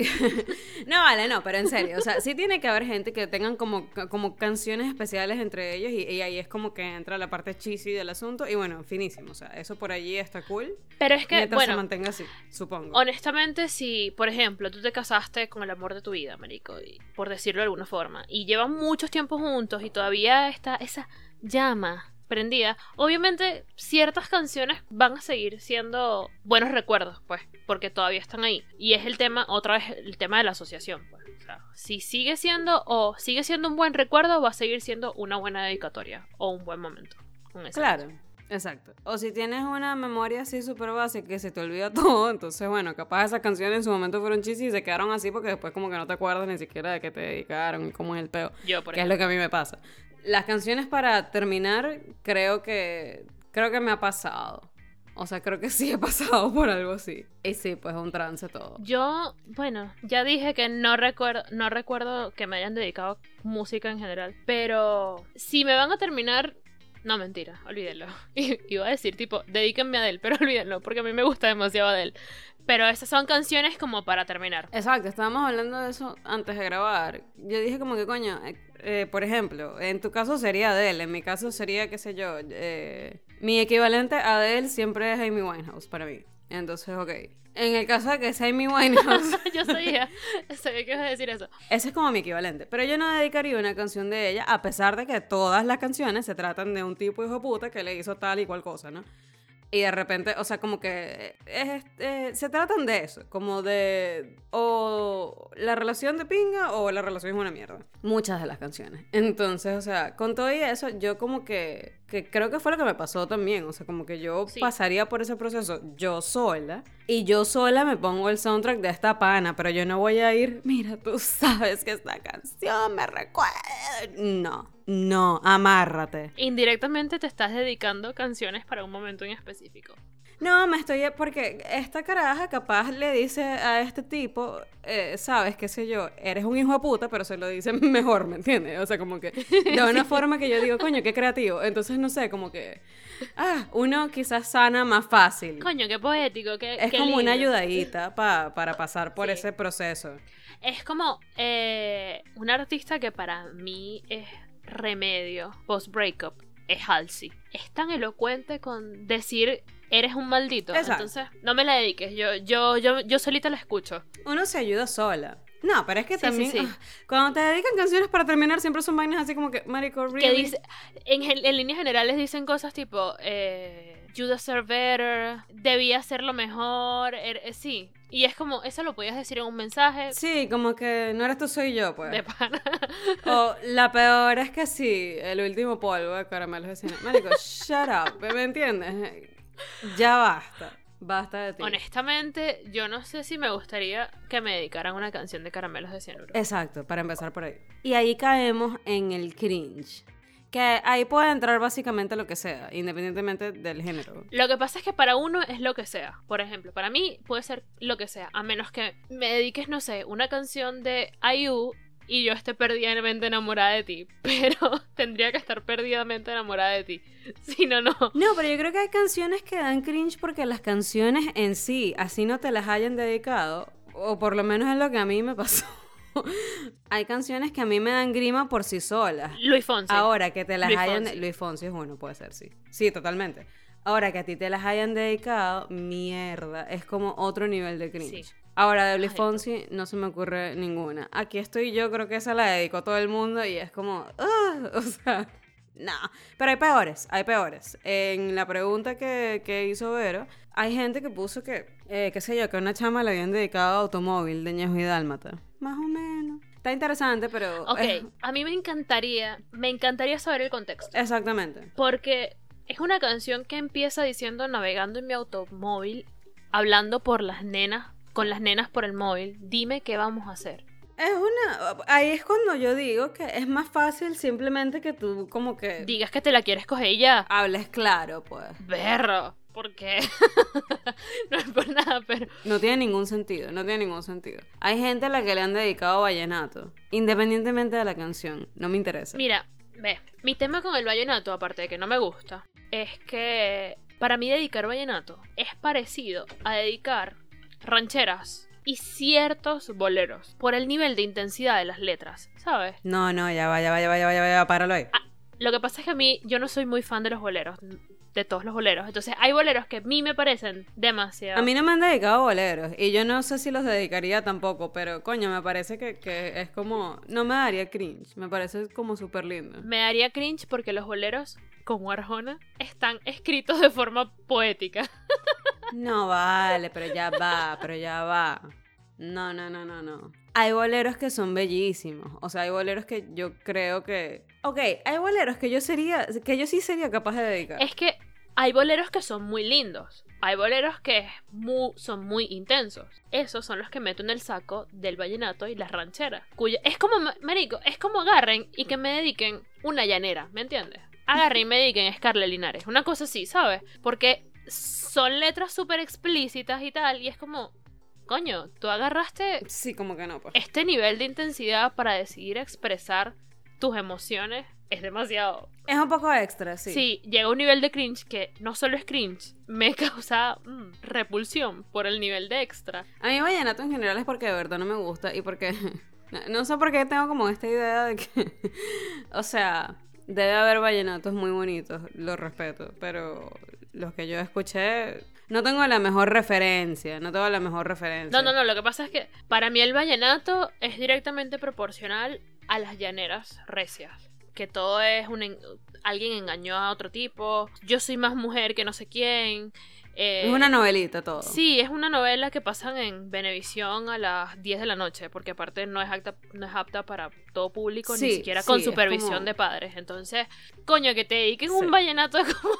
No, vale, no, pero en serio, o sea, sí tiene que haber gente que tengan como canciones especiales entre ellos y ahí es como que entra la parte cheesy del asunto y bueno, finísimo, o sea, eso por allí está cool. Pero es que, mientras bueno, se mantenga así, supongo. Honestamente, si, por ejemplo, tú te casaste con el amor de tu vida, marico, y, por decirlo de alguna forma, y llevan muchos tiempos juntos y todavía está esa llama prendida, obviamente ciertas canciones van a seguir siendo buenos recuerdos, pues, porque todavía están ahí. Y es el tema, otra vez, el tema de la asociación, pues. O sea, si sigue siendo un buen recuerdo, va a seguir siendo una buena dedicatoria o un buen momento con esa Claro, canción. exacto. O si tienes una memoria así súper básica que se te olvida todo, entonces bueno, capaz esas canciones en su momento fueron cheesy y se quedaron así porque después como que no te acuerdas ni siquiera de qué te dedicaron y cómo es el peo. Yo, por que es lo que a mí me pasa. Las canciones para terminar, creo que me ha pasado. O sea, creo que sí he pasado por algo así. Y sí, pues un trance todo. Yo, bueno, ya dije que no recuerdo que me hayan dedicado música en general. Pero si me van a terminar... No, mentira, olvídenlo. Iba a decir, tipo, dedíquenme a Adele, pero olvídenlo, porque a mí me gusta demasiado Adele. Pero esas son canciones como para terminar. Exacto, estábamos hablando de eso antes de grabar. Yo dije como que, coño, por ejemplo, en tu caso sería Adele, en mi caso sería, qué sé yo, mi equivalente a Adele siempre es Amy Winehouse para mí. Entonces, ok. En el caso de que sea Amy Winehouse... Yo sabía que ibas a decir eso. Ese es como mi equivalente. Pero yo no dedicaría una canción de ella, a pesar de que todas las canciones se tratan de un tipo hijo de puta que le hizo tal y cual cosa, ¿no? Y de repente, o sea, como que se tratan de eso, como de o la relación de pinga o la relación es una mierda. Muchas de las canciones. Entonces, o sea, con todo y eso, yo como que creo que fue lo que me pasó también. O sea, como que yo Sí. pasaría por ese proceso yo sola. Y yo sola me pongo el soundtrack de esta pana, pero yo no voy a ir, mira, tú sabes que esta canción me recuerda. No, amárrate. Indirectamente te estás dedicando canciones para un momento en específico. No, porque esta caraja capaz le dice a este tipo, sabes, qué sé yo, eres un hijo de puta, pero se lo dice mejor, ¿me entiendes? O sea, como que de una forma que yo digo, coño, qué creativo. Entonces, no sé, como que, uno quizás sana más fácil. Coño, qué poético, qué Es qué como una lindo. ayudadita para pasar por Sí. ese proceso. Es como un artista que para mí es remedio post-breakup, es Halsey. Es tan elocuente con decir eres un maldito. Exacto. Entonces, no me la dediques. Yo solita la escucho. Uno se ayuda sola. No, pero es que Sí, también, sí. cuando te dedican canciones para terminar, siempre son vainas así como que, marico, really. Que dice, en líneas generales dicen cosas tipo you deserve better, debía hacerlo mejor, sí. Y es como, eso lo podías decir en un mensaje Sí, como que no eres tú, soy yo, pues. de pana. O la peor es que sí, el último polvo de caramelos de cine. Marico, shut up, ¿me entiendes? Ya basta. Basta de ti. Honestamente, yo no sé si me gustaría que me dedicaran una canción de Caramelos de Cianuro. Exacto, para empezar por ahí. Y ahí caemos en el cringe. Que ahí puede entrar básicamente lo que sea, independientemente del género. Lo que pasa es que para uno es lo que sea. Por ejemplo, para mí puede ser lo que sea, a menos que me dediques, no sé, una canción de IU y yo esté perdidamente enamorada de ti. Pero tendría que estar perdidamente enamorada de ti. Si no, no. No, pero yo creo que hay canciones que dan cringe porque las canciones en sí, así no te las hayan dedicado, o por lo menos es lo que a mí me pasó. Hay canciones que a mí me dan grima por sí solas. Luis Fonsi. Ahora que te las Luis hayan... Fonsi. Luis Fonsi es uno, puede ser, sí. Sí, totalmente. Ahora que a ti te las hayan dedicado, mierda, es como otro nivel de cringe. Sí. Ahora, de Luis Ay, Fonsi no se me ocurre ninguna. Aquí estoy yo, creo que esa la dedicó todo el mundo y es como... o sea... No, pero hay peores, hay peores. En la pregunta que hizo Vero, hay gente que puso que, qué sé yo, que una chama le habían dedicado a Automóvil de Ñejo y Dálmata. Más o menos. Está interesante, pero... Ok, a mí me encantaría saber el contexto. Exactamente. Porque es una canción que empieza diciendo navegando en mi automóvil, hablando por las nenas, con las nenas por el móvil, dime qué vamos a hacer. Es una... Ahí es cuando yo digo que es más fácil simplemente que tú como que... Digas que te la quieres coger y ya. Hables claro, pues. Berro. ¿Por qué? No es por nada, pero... No tiene ningún sentido, no tiene ningún sentido. Hay gente a la que le han dedicado vallenato, independientemente de la canción. No me interesa. Mira, ve, mi tema con el vallenato, aparte de que no me gusta, es que para mí dedicar vallenato es parecido a dedicar rancheras y ciertos boleros por el nivel de intensidad de las letras, ¿sabes? No, ya va, páralo ahí. Lo que pasa es que a mí, yo no soy muy fan de los boleros, de todos los boleros. Entonces, hay boleros que a mí me parecen demasiado. A mí no me han dedicado boleros y yo no sé si los dedicaría tampoco, pero coño, me parece que es como... No me daría cringe, me parece como súper lindo. Me daría cringe porque los boleros, como Arjona, están escritos de forma poética. No vale, pero ya va. No. Hay boleros que son bellísimos. O sea, hay boleros que yo creo que... Ok, hay boleros que yo sí sería capaz de dedicar. Es que hay boleros que son muy lindos. Hay boleros que son muy intensos. Esos son los que meto en el saco del vallenato y las rancheras. Es como, marico, es como agarren y que me dediquen una llanera, ¿me entiendes? Agarren y me dediquen Scarlett Linares. Una cosa así, ¿sabes? Porque son letras súper explícitas y tal. Y es como, coño, tú agarraste Sí, como que no, pues. este nivel de intensidad para decidir expresar tus emociones. Es demasiado. Es un poco extra, sí. Sí, llega a un nivel de cringe que no solo es cringe, me causa repulsión por el nivel de extra. A mí vallenato en general es porque de verdad no me gusta y porque... No sé por qué tengo como esta idea de que... O sea, debe haber vallenatos muy bonitos, los respeto, pero los que yo escuché... No tengo la mejor referencia, No, Lo que pasa es que para mí el vallenato es directamente proporcional a las llaneras recias. Que todo es alguien engañó a otro tipo, yo soy más mujer que no sé quién. Es una novelita todo. Sí, es una novela que pasan en Venevisión a las 10 de la noche, porque aparte no es apta para todo público, Sí, ni siquiera sí, con es supervisión como- de padres. Entonces, coño, que te dediquen Sí. un vallenato es como...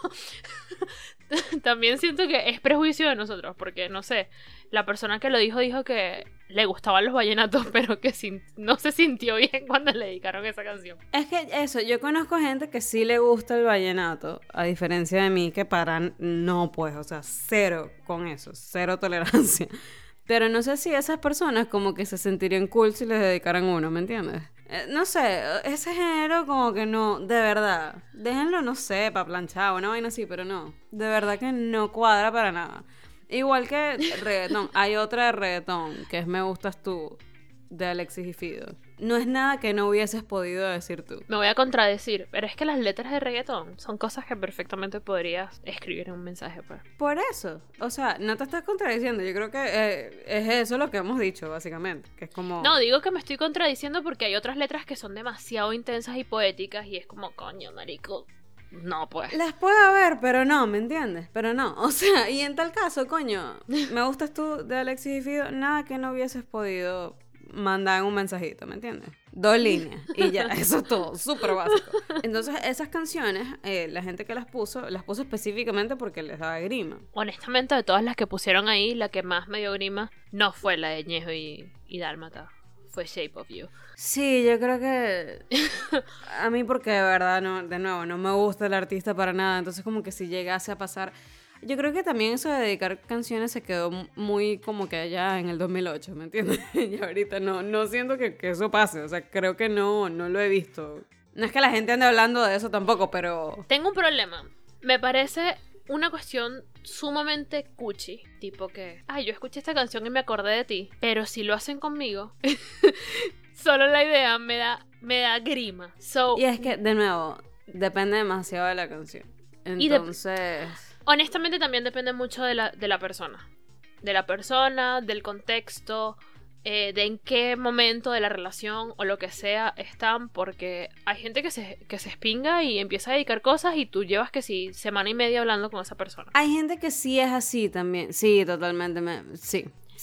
También siento que es prejuicio de nosotros, porque no sé, la persona que lo dijo que le gustaban los vallenatos, pero que no se sintió bien cuando le dedicaron esa canción. Es que eso, yo conozco gente que sí le gusta el vallenato, a diferencia de mí, que para no, pues, o sea, cero con eso, cero tolerancia. Pero no sé si esas personas como que se sentirían cool si les dedicaran uno, ¿me entiendes? No sé, ese género como que no, de verdad, déjenlo, no sé, para planchar o una vaina así, pero no, de verdad que no cuadra para nada. Igual que reggaetón, hay otra de reggaetón, que es Me Gustas Tú, de Alexis y Fido. No es nada que no hubieses podido decir tú. Me voy a contradecir, pero es que las letras de reggaetón son cosas que perfectamente podrías escribir en un mensaje, pues. Por eso, o sea, no te estás contradiciendo, yo creo que es eso lo que hemos dicho, básicamente, que es como... No, digo que me estoy contradiciendo porque hay otras letras que son demasiado intensas y poéticas y es como, coño, marico, no, pues. Las puedo haber, pero no, ¿me entiendes? Pero no, o sea, y en tal caso, coño, Me Gustas Tú de Alexis y Fido, nada que no hubieses podido mandar en un mensajito, ¿me entiendes? 2 líneas y ya, eso es todo, súper básico. Entonces, esas canciones, la gente que las puso específicamente porque les daba grima. Honestamente, de todas las que pusieron ahí, la que más me dio grima no fue la de Ñejo y Dálmata, fue Shape of You. Sí, yo creo que a mí porque de verdad, no, de nuevo, no me gusta el artista para nada, entonces como que si llegase a pasar... Yo creo que también eso de dedicar canciones se quedó muy como que allá en el 2008, ¿me entiendes? Y ahorita no siento que eso pase, o sea, creo que no lo he visto. No es que la gente ande hablando de eso tampoco, pero... Tengo un problema. Me parece una cuestión sumamente cuchi. Tipo que, ay, yo escuché esta canción y me acordé de ti. Pero si lo hacen conmigo, solo la idea me da grima. Y es que, de nuevo, depende demasiado de la canción. Entonces... Honestamente también depende mucho de la persona. De la persona, del contexto, de en qué momento de la relación o lo que sea están, porque hay gente que se espinga y empieza a dedicar cosas y tú llevas que sí, semana y media hablando con esa persona. Hay gente que sí es así también. Sí, totalmente. Sí.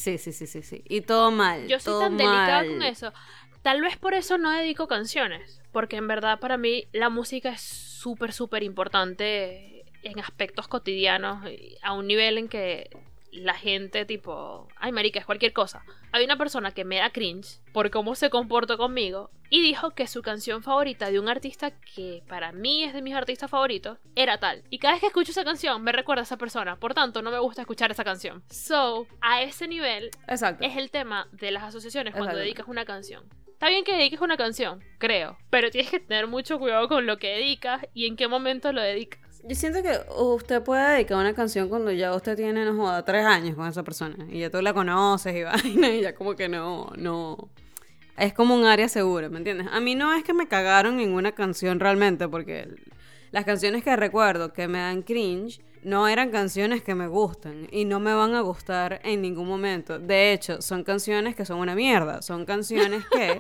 Y todo mal. Yo soy todo tan delicada mal. con eso. Tal vez por eso no dedico canciones, porque en verdad para mí la música es súper, súper importante en aspectos cotidianos, a un nivel en que la gente tipo, ay marica, es cualquier cosa. Hay una persona que me da cringe por cómo se comportó conmigo y dijo que su canción favorita de un artista que para mí es de mis artistas favoritos era tal. Y cada vez que escucho esa canción me recuerda a esa persona, por tanto no me gusta escuchar esa canción. So, a ese nivel Exacto. es el tema de las asociaciones cuando Exacto. dedicas una canción. Está bien que dediques una canción, creo, pero tienes que tener mucho cuidado con lo que dedicas y en qué momento lo dedicas. Yo siento que usted puede dedicar una canción cuando ya usted tiene, no joda, 3 años con esa persona. Y ya tú la conoces y vaina, y ya como que no. Es como un área segura, ¿me entiendes? A mí no es que me cagaron ninguna canción realmente, porque las canciones que recuerdo que me dan cringe no eran canciones que me gustan y no me van a gustar en ningún momento. De hecho, son canciones que son una mierda. Son canciones que,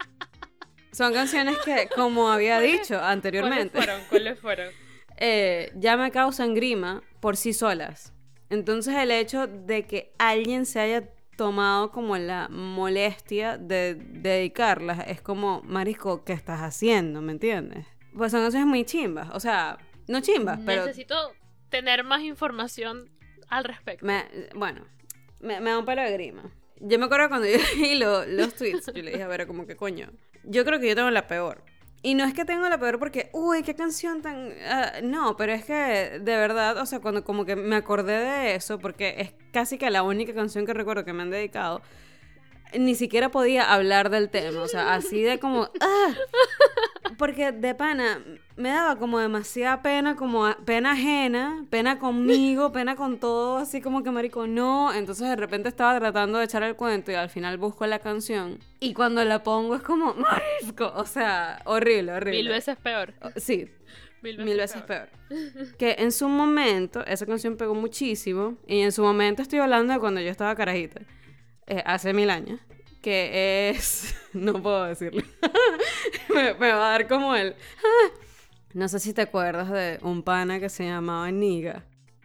como había dicho anteriormente, ¿Cuáles fueron? ya me causan grima por sí solas. Entonces el hecho de que alguien se haya tomado como la molestia de dedicarlas es como, marisco, ¿qué estás haciendo? ¿Me entiendes? Pues son canciones muy chimbas, o sea, no chimbas, pero Necesito tener más información al respecto. me da un palo de grima. Yo me acuerdo cuando yo leí los tweets, yo le dije, a ver, como que coño, yo creo que yo tengo la peor. Y no es que tengo la peor porque, uy, qué canción tan... no, pero es que de verdad, o sea, cuando como que me acordé de eso, porque es casi que la única canción que recuerdo que me han dedicado, ni siquiera podía hablar del tema, o sea, así de como... Porque de pana me daba como demasiada pena, como pena ajena, pena conmigo, pena con todo, así como que marico, no. Entonces de repente estaba tratando de echar el cuento y al final busco la canción. Y cuando la pongo es como, marisco, o sea, horrible. 1000 veces peor. Sí, 1000 mil veces peor. Que en su momento, esa canción pegó muchísimo. Y en su momento estoy hablando de cuando yo estaba carajita, hace 1000 años. Que es... no puedo decirlo. me va a dar como el... No sé si te acuerdas de un pana que se llamaba Niga,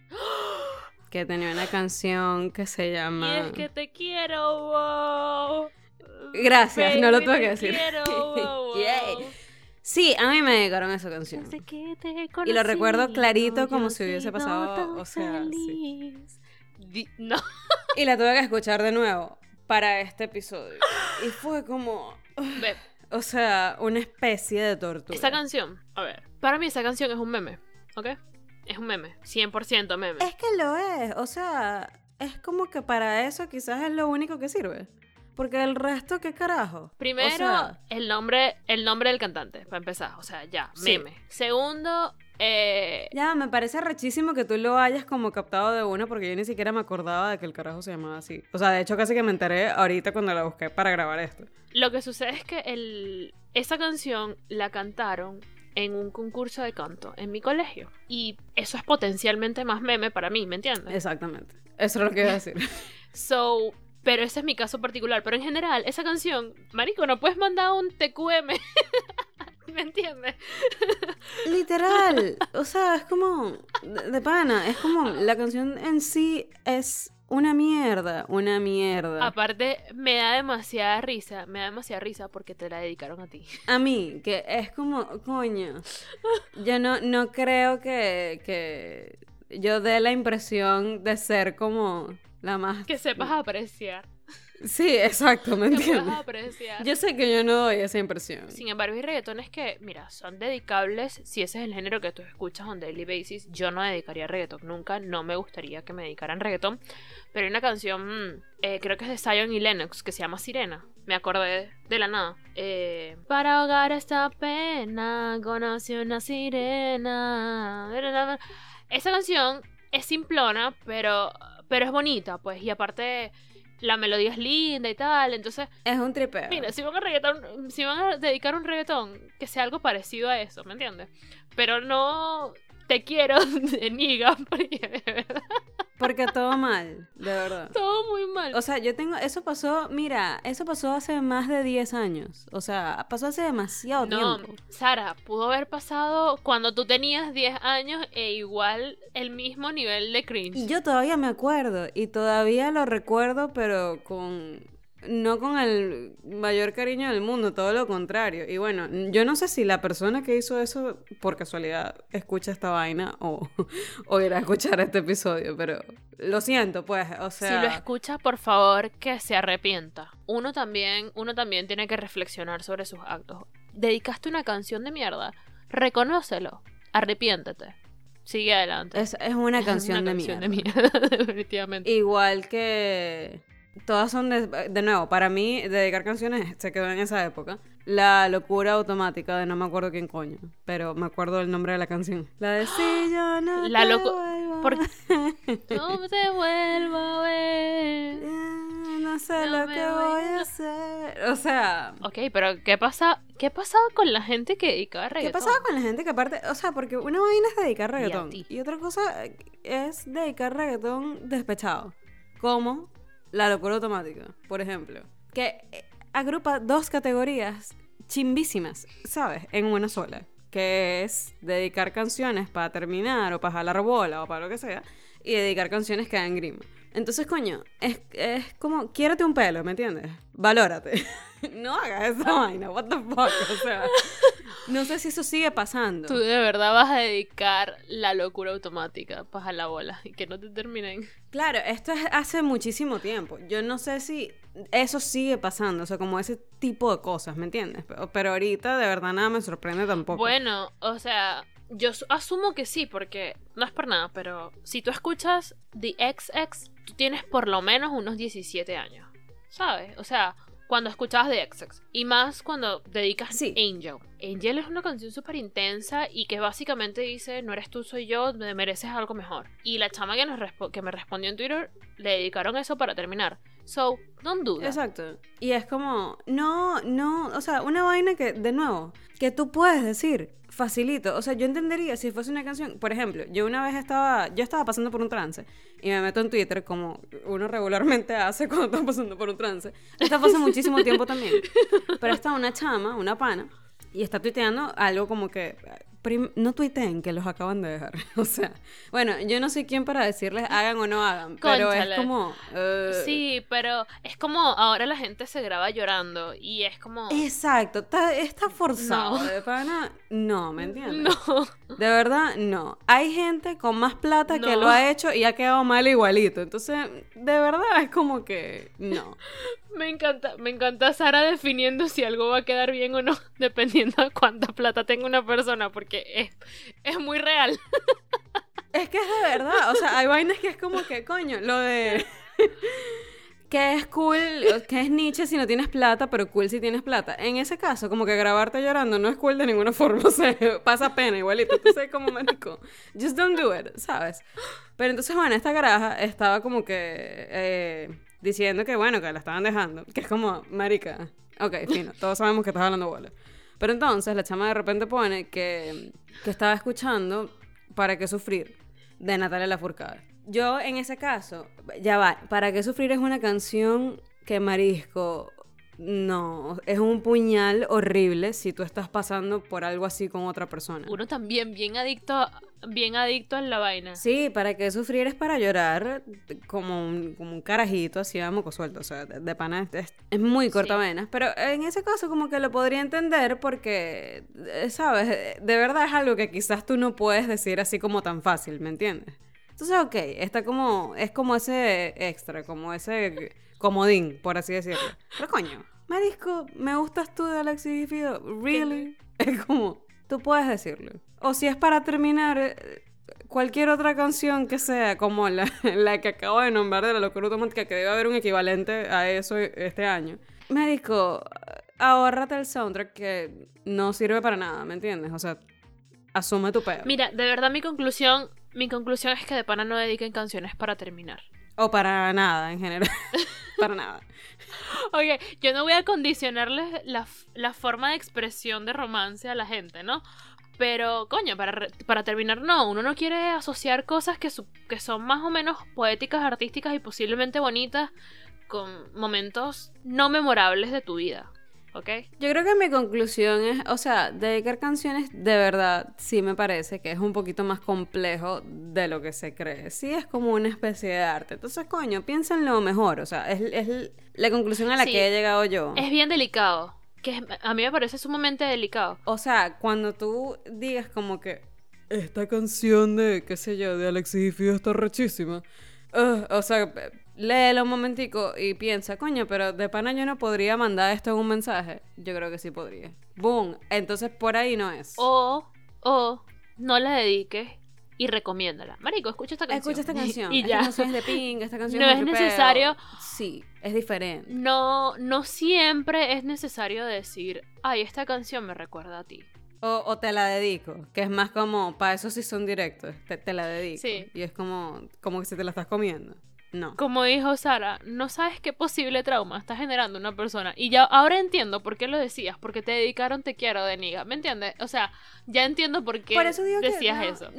que tenía una canción que se llama... Y es que te quiero, wow. Gracias, no lo Baby, tuve que te decir. quiero, wow, Yay. wow. Sí, a mí me dedicaron esa canción. Desde que te he Y lo recuerdo conocido, clarito como yo si hubiese he sido pasado, tan o sea, sí. feliz. No. Y la tuve que escuchar de nuevo para este episodio. Y fue como... Ve, O sea, una especie de tortura. esa canción, a ver, para mí esa canción es un meme, ¿ok? Es un meme, 100% meme. Es que lo es, o sea, es como que para eso quizás es lo único que sirve. Porque el resto, ¿qué carajo? Primero, O sea, el nombre del cantante, para empezar, o sea, ya, Sí. meme. Segundo, ya, me parece rechísimo que tú lo hayas como captado de una porque yo ni siquiera me acordaba de que el carajo se llamaba así. O sea, de hecho casi que me enteré ahorita cuando la busqué para grabar esto. lo que sucede es que esa canción la cantaron en un concurso de canto en mi colegio. Y eso es potencialmente más meme para mí, ¿me entiendes? Exactamente. Eso es lo que iba a decir. So, pero ese es mi caso particular. Pero en general, esa canción, marico, no puedes mandar un TQM. ¿Me entiendes? Literal. O sea, es como... De pana. Es como... La canción en sí es una mierda. Una mierda. Aparte, me da demasiada risa porque te la dedicaron a ti. A mí, que es como... Coño. Yo no creo que yo dé la impresión de ser como la más... Que sepas apreciar. Sí, exacto, ¿me Que entiendes? puedas apreciar. Yo sé que yo no doy esa impresión. Sin embargo, hay reggaetones que, mira, son dedicables si ese es el género que tú escuchas on daily basis. Yo no dedicaría reggaetón nunca, no me gustaría que me dedicaran reggaetón. Pero hay una canción, creo que es de Zion y Lennox, que se llama Sirena. Me acordé de la nada. Para ahogar esta pena, conocí una sirena. Esa canción es simplona, pero es bonita, pues. Y aparte, la melodía es linda y tal, entonces... Es un tripeo. Mira, si van a dedicar un reggaetón, que sea algo parecido a eso, ¿me entiendes? Pero no te quiero de niga, porque de verdad, Porque todo mal, de verdad. todo muy mal. O sea, eso pasó hace más de 10 años. O sea, pasó hace demasiado No, tiempo. Sara, pudo haber pasado cuando tú tenías 10 años e igual el mismo nivel de cringe. Y yo todavía me acuerdo, y todavía lo recuerdo, pero no con el mayor cariño del mundo, todo lo contrario. Y bueno, yo no sé si la persona que hizo eso, por casualidad, escucha esta vaina o irá a escuchar este episodio, pero lo siento, pues, o sea... Si lo escucha, por favor, que se arrepienta. Uno también tiene que reflexionar sobre sus actos. ¿Dedicaste una canción de mierda? Reconócelo. Arrepiéntete. Sigue adelante. Es una canción, de de mierda. mierda, definitivamente. Igual que... Todas son de nuevo, para mí, dedicar canciones se quedó en esa época. La locura automática de no me acuerdo quién coño, pero me acuerdo del nombre de la canción. La de Si yo no La te loco- vuelvo a por- ver. No te vuelvo a ver. No sé No lo me que voy voy a- a hacer. O sea, Ok, pero ¿qué pasaba con la gente que dedicaba ¿qué reggaetón? pasaba con la gente que aparte, o sea, porque una vaina es dedicar reggaetón ti. y otra cosa es dedicar reggaetón despechado, como la locura automática, por ejemplo, que agrupa dos categorías chimbísimas, ¿sabes? En una sola, que es dedicar canciones para terminar o para jalar bola o para lo que sea, y dedicar canciones que dan grima. Entonces, coño, es como, quiérate un pelo, ¿me entiendes? Valórate. No hagas esa vaina, what the fuck, o sea, no sé si eso sigue pasando. Tú de verdad vas a dedicar la locura automática para la bola y que no te terminen. Claro, esto es hace muchísimo tiempo. Yo no sé si eso sigue pasando, o sea, como ese tipo de cosas, ¿me entiendes? Pero ahorita de verdad nada me sorprende tampoco. Bueno, o sea, yo asumo que sí, porque no es por nada, pero si tú escuchas The XX, tú tienes por lo menos unos 17 años, ¿sabes? O sea, cuando escuchabas The XX. Y más cuando dedicas Sí. Angel. Angel es una canción súper intensa y que básicamente dice, no eres tú, soy yo, me mereces algo mejor. Y la chama que me respondió en Twitter, le dedicaron eso para terminar. So, don't do that. Exacto. Y es como, no, o sea, una vaina que, de nuevo, que tú puedes decir facilito. O sea, yo entendería si fuese una canción. Por ejemplo, yo una vez estaba pasando por un trance y me meto en Twitter como uno regularmente hace cuando está pasando por un trance. Esto pasa muchísimo tiempo también. Pero está una chama, una pana, y está tuiteando algo como que no tuiteen que los acaban de dejar. O sea, bueno, yo no soy quien para decirles hagan o no hagan, pero Cónchale. es como... Sí, pero es como ahora la gente se graba llorando y es como... Exacto, está forzado. No. De pana, no, ¿me entiendes? No. De verdad, no. Hay gente con más plata que No. lo ha hecho y ha quedado mal igualito. Entonces, de verdad es como que no. Me encanta Sara definiendo si algo va a quedar bien o no, dependiendo de cuánta plata tenga una persona, porque es muy real. Es que es de verdad. O sea, hay vainas que es como que, coño, lo de... que es cool, que es niche si no tienes plata, pero cool si tienes plata. En ese caso, como que grabarte llorando no es cool de ninguna forma. O sea, pasa pena igualito. Entonces, como marico, just don't do it, ¿sabes? Pero entonces, bueno, esta garaja estaba como que diciendo que, bueno, que la estaban dejando. Que es como, marica, ok, fino, todos sabemos que estás hablando bola. Pero entonces la chama de repente pone que estaba escuchando ¿Para qué sufrir? De Natalia Lafourcade. Yo, en ese caso, ya va, ¿Para qué sufrir? Es una canción que, marisco, no, es un puñal horrible si tú estás pasando por algo así con otra persona. Uno también bien adicto a la vaina. Sí, ¿para qué sufrir? Es para llorar como un carajito así a moco suelto, o sea, de pana es muy cortavenas, pero en ese caso como que lo podría entender porque, ¿sabes? De verdad es algo que quizás tú no puedes decir así como tan fácil, ¿me entiendes? Entonces, ok, está como, es como ese extra, como ese comodín, por así decirlo. Pero coño, marisco, me gustas tú de Alexis y Fido, ¿really? Es como, tú puedes decirlo. O si es para terminar, cualquier otra canción que sea, como la que acabo de nombrar de La Locura Automática, que debe haber un equivalente a eso este año. Marisco, ahórrate el soundtrack que no sirve para nada, ¿me entiendes? O sea, asume tu pedo. Mira, de verdad mi conclusión es que de pana no dediquen canciones para terminar. O para nada, en general. Para nada. Oye, yo no voy a condicionarles la forma de expresión de romance a la gente, ¿no? Pero, coño, para terminar, no. Uno no quiere asociar cosas que son más o menos poéticas, artísticas y posiblemente bonitas con momentos no memorables de tu vida. ¿Ok? Yo creo que mi conclusión es, o sea, dedicar canciones de verdad sí me parece que es un poquito más complejo de lo que se cree. Sí es como una especie de arte. Entonces, coño, piénsenlo mejor. O sea, es la conclusión a la que he llegado yo. Es bien delicado. A mí me parece sumamente delicado. O sea, cuando tú digas como que esta canción de, qué sé yo, de Alexis y Fido está rechísima. O sea, léelo un momentico y piensa, coño, pero de pana yo no podría mandar esto en un mensaje. Yo creo que sí podría. Boom. Entonces por ahí no es. O no la dediques y recomiéndala. Marico, escucha esta canción. Escucha esta canción. Y Esta ya. canción es de Pink, esta canción No es es de necesario. Sí, es diferente. No siempre es necesario decir, ay, esta canción me recuerda a ti. O te la dedico, que es más como, para eso sí son directos, te la dedico. Sí. Y es como que si te la estás comiendo. No. Como dijo Sara, no sabes qué posible trauma está generando una persona. Y ya ahora entiendo por qué lo decías, porque te dedicaron Te quiero de Niga, ¿me entiendes? O sea, ya entiendo por qué Por eso digo decías que eso.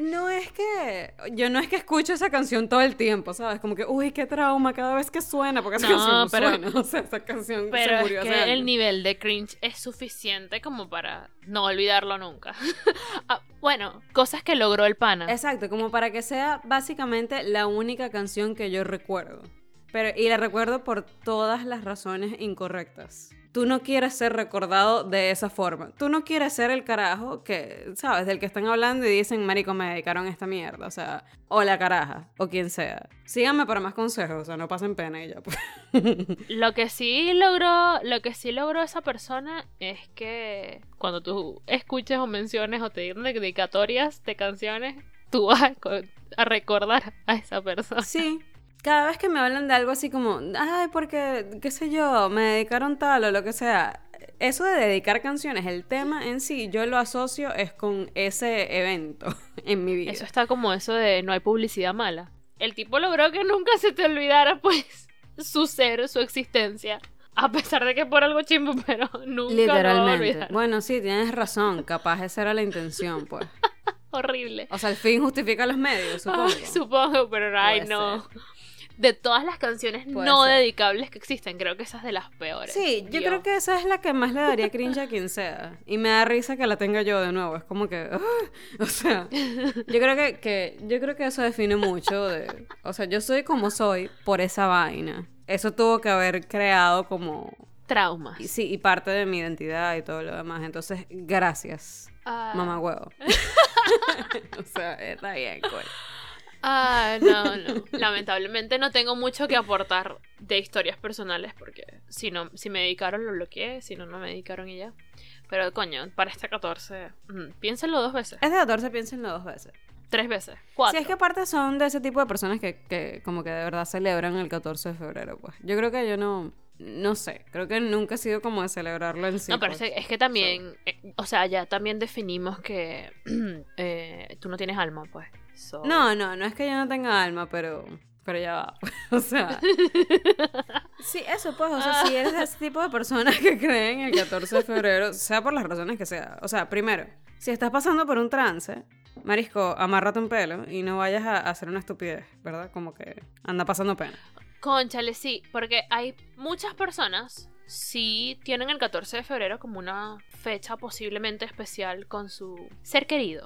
Yo no es que escucho esa canción todo el tiempo, ¿sabes? Como que, uy, qué trauma cada vez que suena, porque esa canción no suena. O sea, esa canción Pero se murió es hace que años. el nivel de cringe es suficiente como para no olvidarlo nunca. Bueno, cosas que logró el pana. Exacto, como para que sea básicamente la única canción que yo recuerdo. Y la recuerdo por todas las razones incorrectas. Tú no quieres ser recordado de esa forma. Tú no quieres ser el carajo que, ¿sabes? Del que están hablando y dicen, marico, me dedicaron a esta mierda. O sea, o la caraja, o quien sea. Síganme para más consejos, o sea, no pasen pena y ya. Pues. Lo que sí logró esa persona es que cuando tú escuches o menciones o te digan dedicatorias de canciones, tú vas a recordar a esa persona. Sí. Cada vez que me hablan de algo así como, ay, porque, qué sé yo, me dedicaron tal o lo que sea, eso de dedicar canciones, el tema en sí, yo lo asocio es con ese evento en mi vida. Eso está como eso de no hay publicidad mala. El tipo logró que nunca se te olvidara, pues, su ser, su existencia. A pesar de que por algo chimbo, pero nunca lo va a olvidar. Bueno, sí, tienes razón, capaz esa era la intención, pues. Horrible. O sea, el fin justifica los medios, supongo. Ay, supongo, pero ay, Puede no. ser. de todas las canciones Puede no ser. dedicables que existen, creo que esa es de las peores. Sí, yo Dios. creo que esa es la que más le daría cringe a quien sea. Y me da risa que la tenga yo de nuevo. Es como que... o sea, yo creo yo creo que eso define mucho de... O sea, yo soy como soy por esa vaina. Eso tuvo que haber creado como... Traumas. Sí, y parte de mi identidad y todo lo demás. Entonces, gracias, mamá huevo. O sea, está bien, cool. No. Lamentablemente no tengo mucho que aportar de historias personales porque si me dedicaron lo bloqueé, si no me dedicaron y ya. Pero coño, para este 14, piénsenlo 2 veces, Este 14 piénsenlo 2 veces. 3 veces, 4. Si es que aparte son de ese tipo de personas que como que de verdad celebran el 14 de febrero, pues. Yo creo que yo no sé, creo que nunca he sido como de celebrarlo en sí. No, pero pues. es que también, o sea, ya también definimos que tú no tienes alma, pues. So... No es que yo no tenga alma, pero ya va. O sea, sí, eso pues, o sea, si eres de ese tipo de personas que creen el 14 de febrero, sea por las razones que sea. O sea, primero, si estás pasando por un trance, marisco, amárrate un pelo y no vayas a hacer una estupidez, ¿verdad? Como que anda pasando pena. Cónchale, sí, porque hay muchas personas sí tienen el 14 de febrero como una fecha posiblemente especial con su ser querido.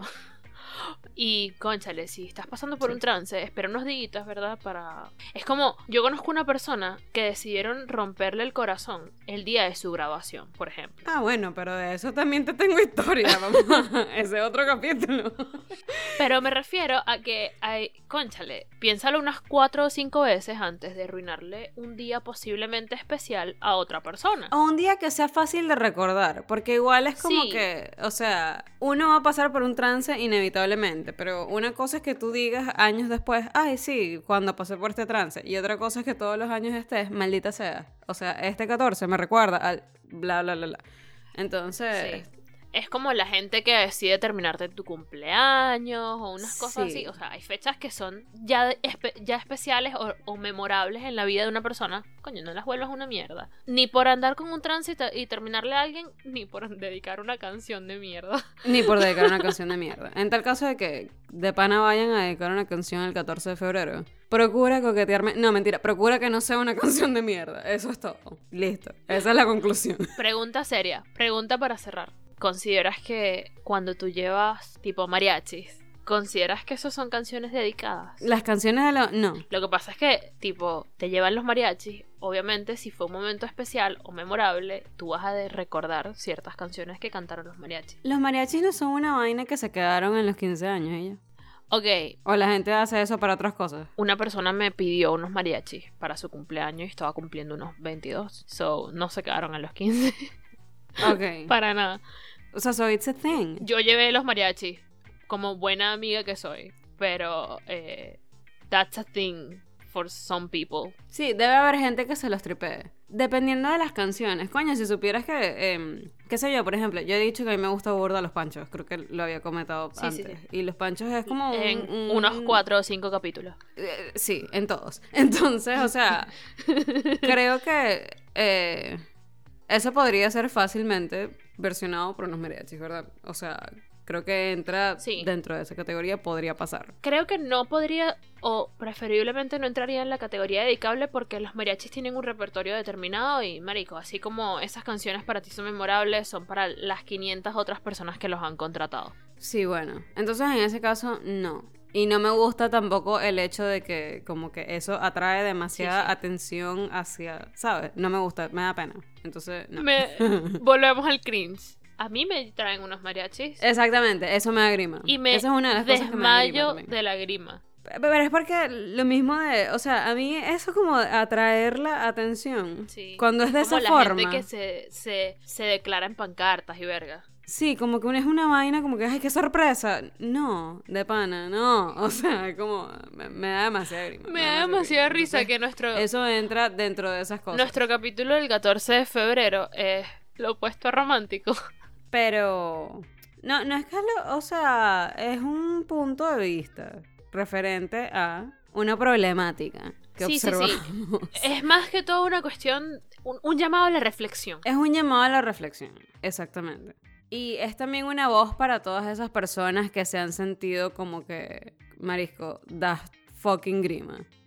Y cónchale, si estás pasando por un trance, espera unos días, ¿verdad? Es como, yo conozco una persona que decidieron romperle el corazón el día de su graduación, por ejemplo. Ah, bueno, pero de eso también te tengo historia, mamá. Ese es otro capítulo. Pero me refiero a que cónchale, piénsalo unas 4 o 5 veces antes de arruinarle un día posiblemente especial a otra persona. O un día que sea fácil de recordar, porque igual es como Sí. que, o sea, uno va a pasar por un trance inevitablemente, pero una cosa es que tú digas años después, ay, sí, cuando pasé por este trance, y otra cosa es que todos los años estés, maldita sea. O sea, este 14 me recuerda al bla, bla, bla, bla. Entonces... Sí. Es como la gente que decide terminarte tu cumpleaños o unas cosas Sí. así. O sea, hay fechas que son ya especiales o memorables en la vida de una persona. Coño, no las vuelvas una mierda. Ni por andar con un tránsito y terminarle a alguien, ni por dedicar una canción de mierda. Ni por dedicar una canción de mierda. En tal caso de que de pana vayan a dedicar una canción el 14 de febrero, procura coquetearme. No, mentira. Procura que no sea una canción de mierda. Eso es todo. Listo. Esa es la conclusión. Pregunta seria. Pregunta para cerrar. ¿Consideras que cuando tú llevas tipo mariachis, consideras que eso son canciones dedicadas? Las canciones de los... No. Lo que pasa es que, tipo, te llevan los mariachis. Obviamente, si fue un momento especial o memorable, tú vas a recordar ciertas canciones que cantaron los mariachis. Los mariachis no son una vaina que se quedaron en los 15 años, ella. Ok, O la gente hace eso para otras cosas. una persona me pidió unos mariachis para su cumpleaños y estaba cumpliendo unos 22. So, no se quedaron en los 15. Ok. Para nada. O sea, so it's a thing. Yo llevé los mariachis como buena amiga que soy. Pero, that's a thing for some people. Sí, debe haber gente que se los tripee. Dependiendo de las canciones. Coño, si supieras que... qué sé yo, por ejemplo, yo he dicho que a mí me gusta burda Los Panchos. Creo que lo había comentado Sí, sí, antes. sí. Y Los Panchos es como En unos 4 o 5 capítulos. Sí, en todos. Entonces, o sea, creo que eso podría ser fácilmente versionado por unos mariachis, ¿verdad? O sea, creo que entra Sí. dentro de esa categoría, podría pasar. Creo que no podría, o preferiblemente no entraría en la categoría dedicable porque los mariachis tienen un repertorio determinado y, marico, así como esas canciones para ti son memorables, son para las 500 otras personas que los han contratado. Sí, bueno. Entonces, en ese caso, no. Y no me gusta tampoco el hecho de que como que eso atrae demasiada Sí, sí. atención hacia, ¿sabes? No me gusta, me da pena. Entonces, no. Volvemos al cringe. A mí me traen unos mariachis Exactamente, eso me da grima. y me Esa es una de las cosas que me da grima desmayo también. de la grima. Pero es porque lo mismo de, o sea, a mí eso como de atraer la atención. Sí. Cuando es de como esa la forma. gente que se declara en pancartas y verga. Sí, como que es una vaina como que, ay, qué sorpresa. No, de pana, no. O sea, como me da demasiada grima. Me da demasiada risa Entonces, que nuestro eso entra dentro de esas cosas. Nuestro capítulo del 14 de febrero es lo opuesto a romántico. Pero no es que o sea, es un punto de vista referente a una problemática que Sí, sí, sí. observamos. Es más que todo una cuestión, un llamado a la reflexión. Es un llamado a la reflexión, exactamente. Y es también una voz para todas esas personas que se han sentido como que, marisco, das fucking grima.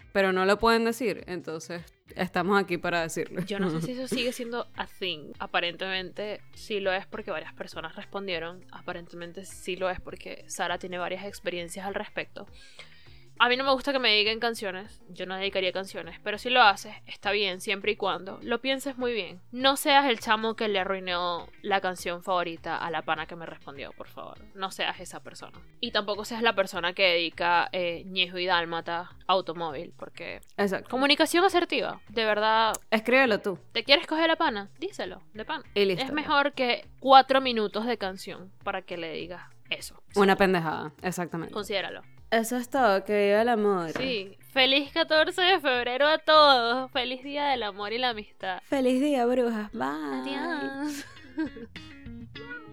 pero no lo pueden decir, entonces estamos aquí para decirlo. Yo no sé si eso sigue siendo a thing. Aparentemente sí lo es porque varias personas respondieron. Aparentemente sí lo es porque Sara tiene varias experiencias al respecto. A mí no me gusta que me dediquen canciones. Yo no dedicaría canciones. Pero si lo haces, está bien, siempre y cuando lo pienses muy bien. No seas el chamo que le arruinó la canción favorita a la pana que me respondió, por favor. No seas esa persona. Y tampoco seas la persona que dedica Ñejo y Dálmata Automóvil. Porque... Exacto. Comunicación asertiva. De verdad... Escríbelo tú. ¿Te quieres coger la pana? Díselo, de pana. Y listo. Es mejor que 4 minutos de canción para que le digas eso. Una pendejada, exactamente. Considéralo. Eso es todo, que viva el amor. Sí. Feliz 14 de febrero a todos. Feliz día del amor y la amistad. Feliz día, brujas. Bye. Adiós.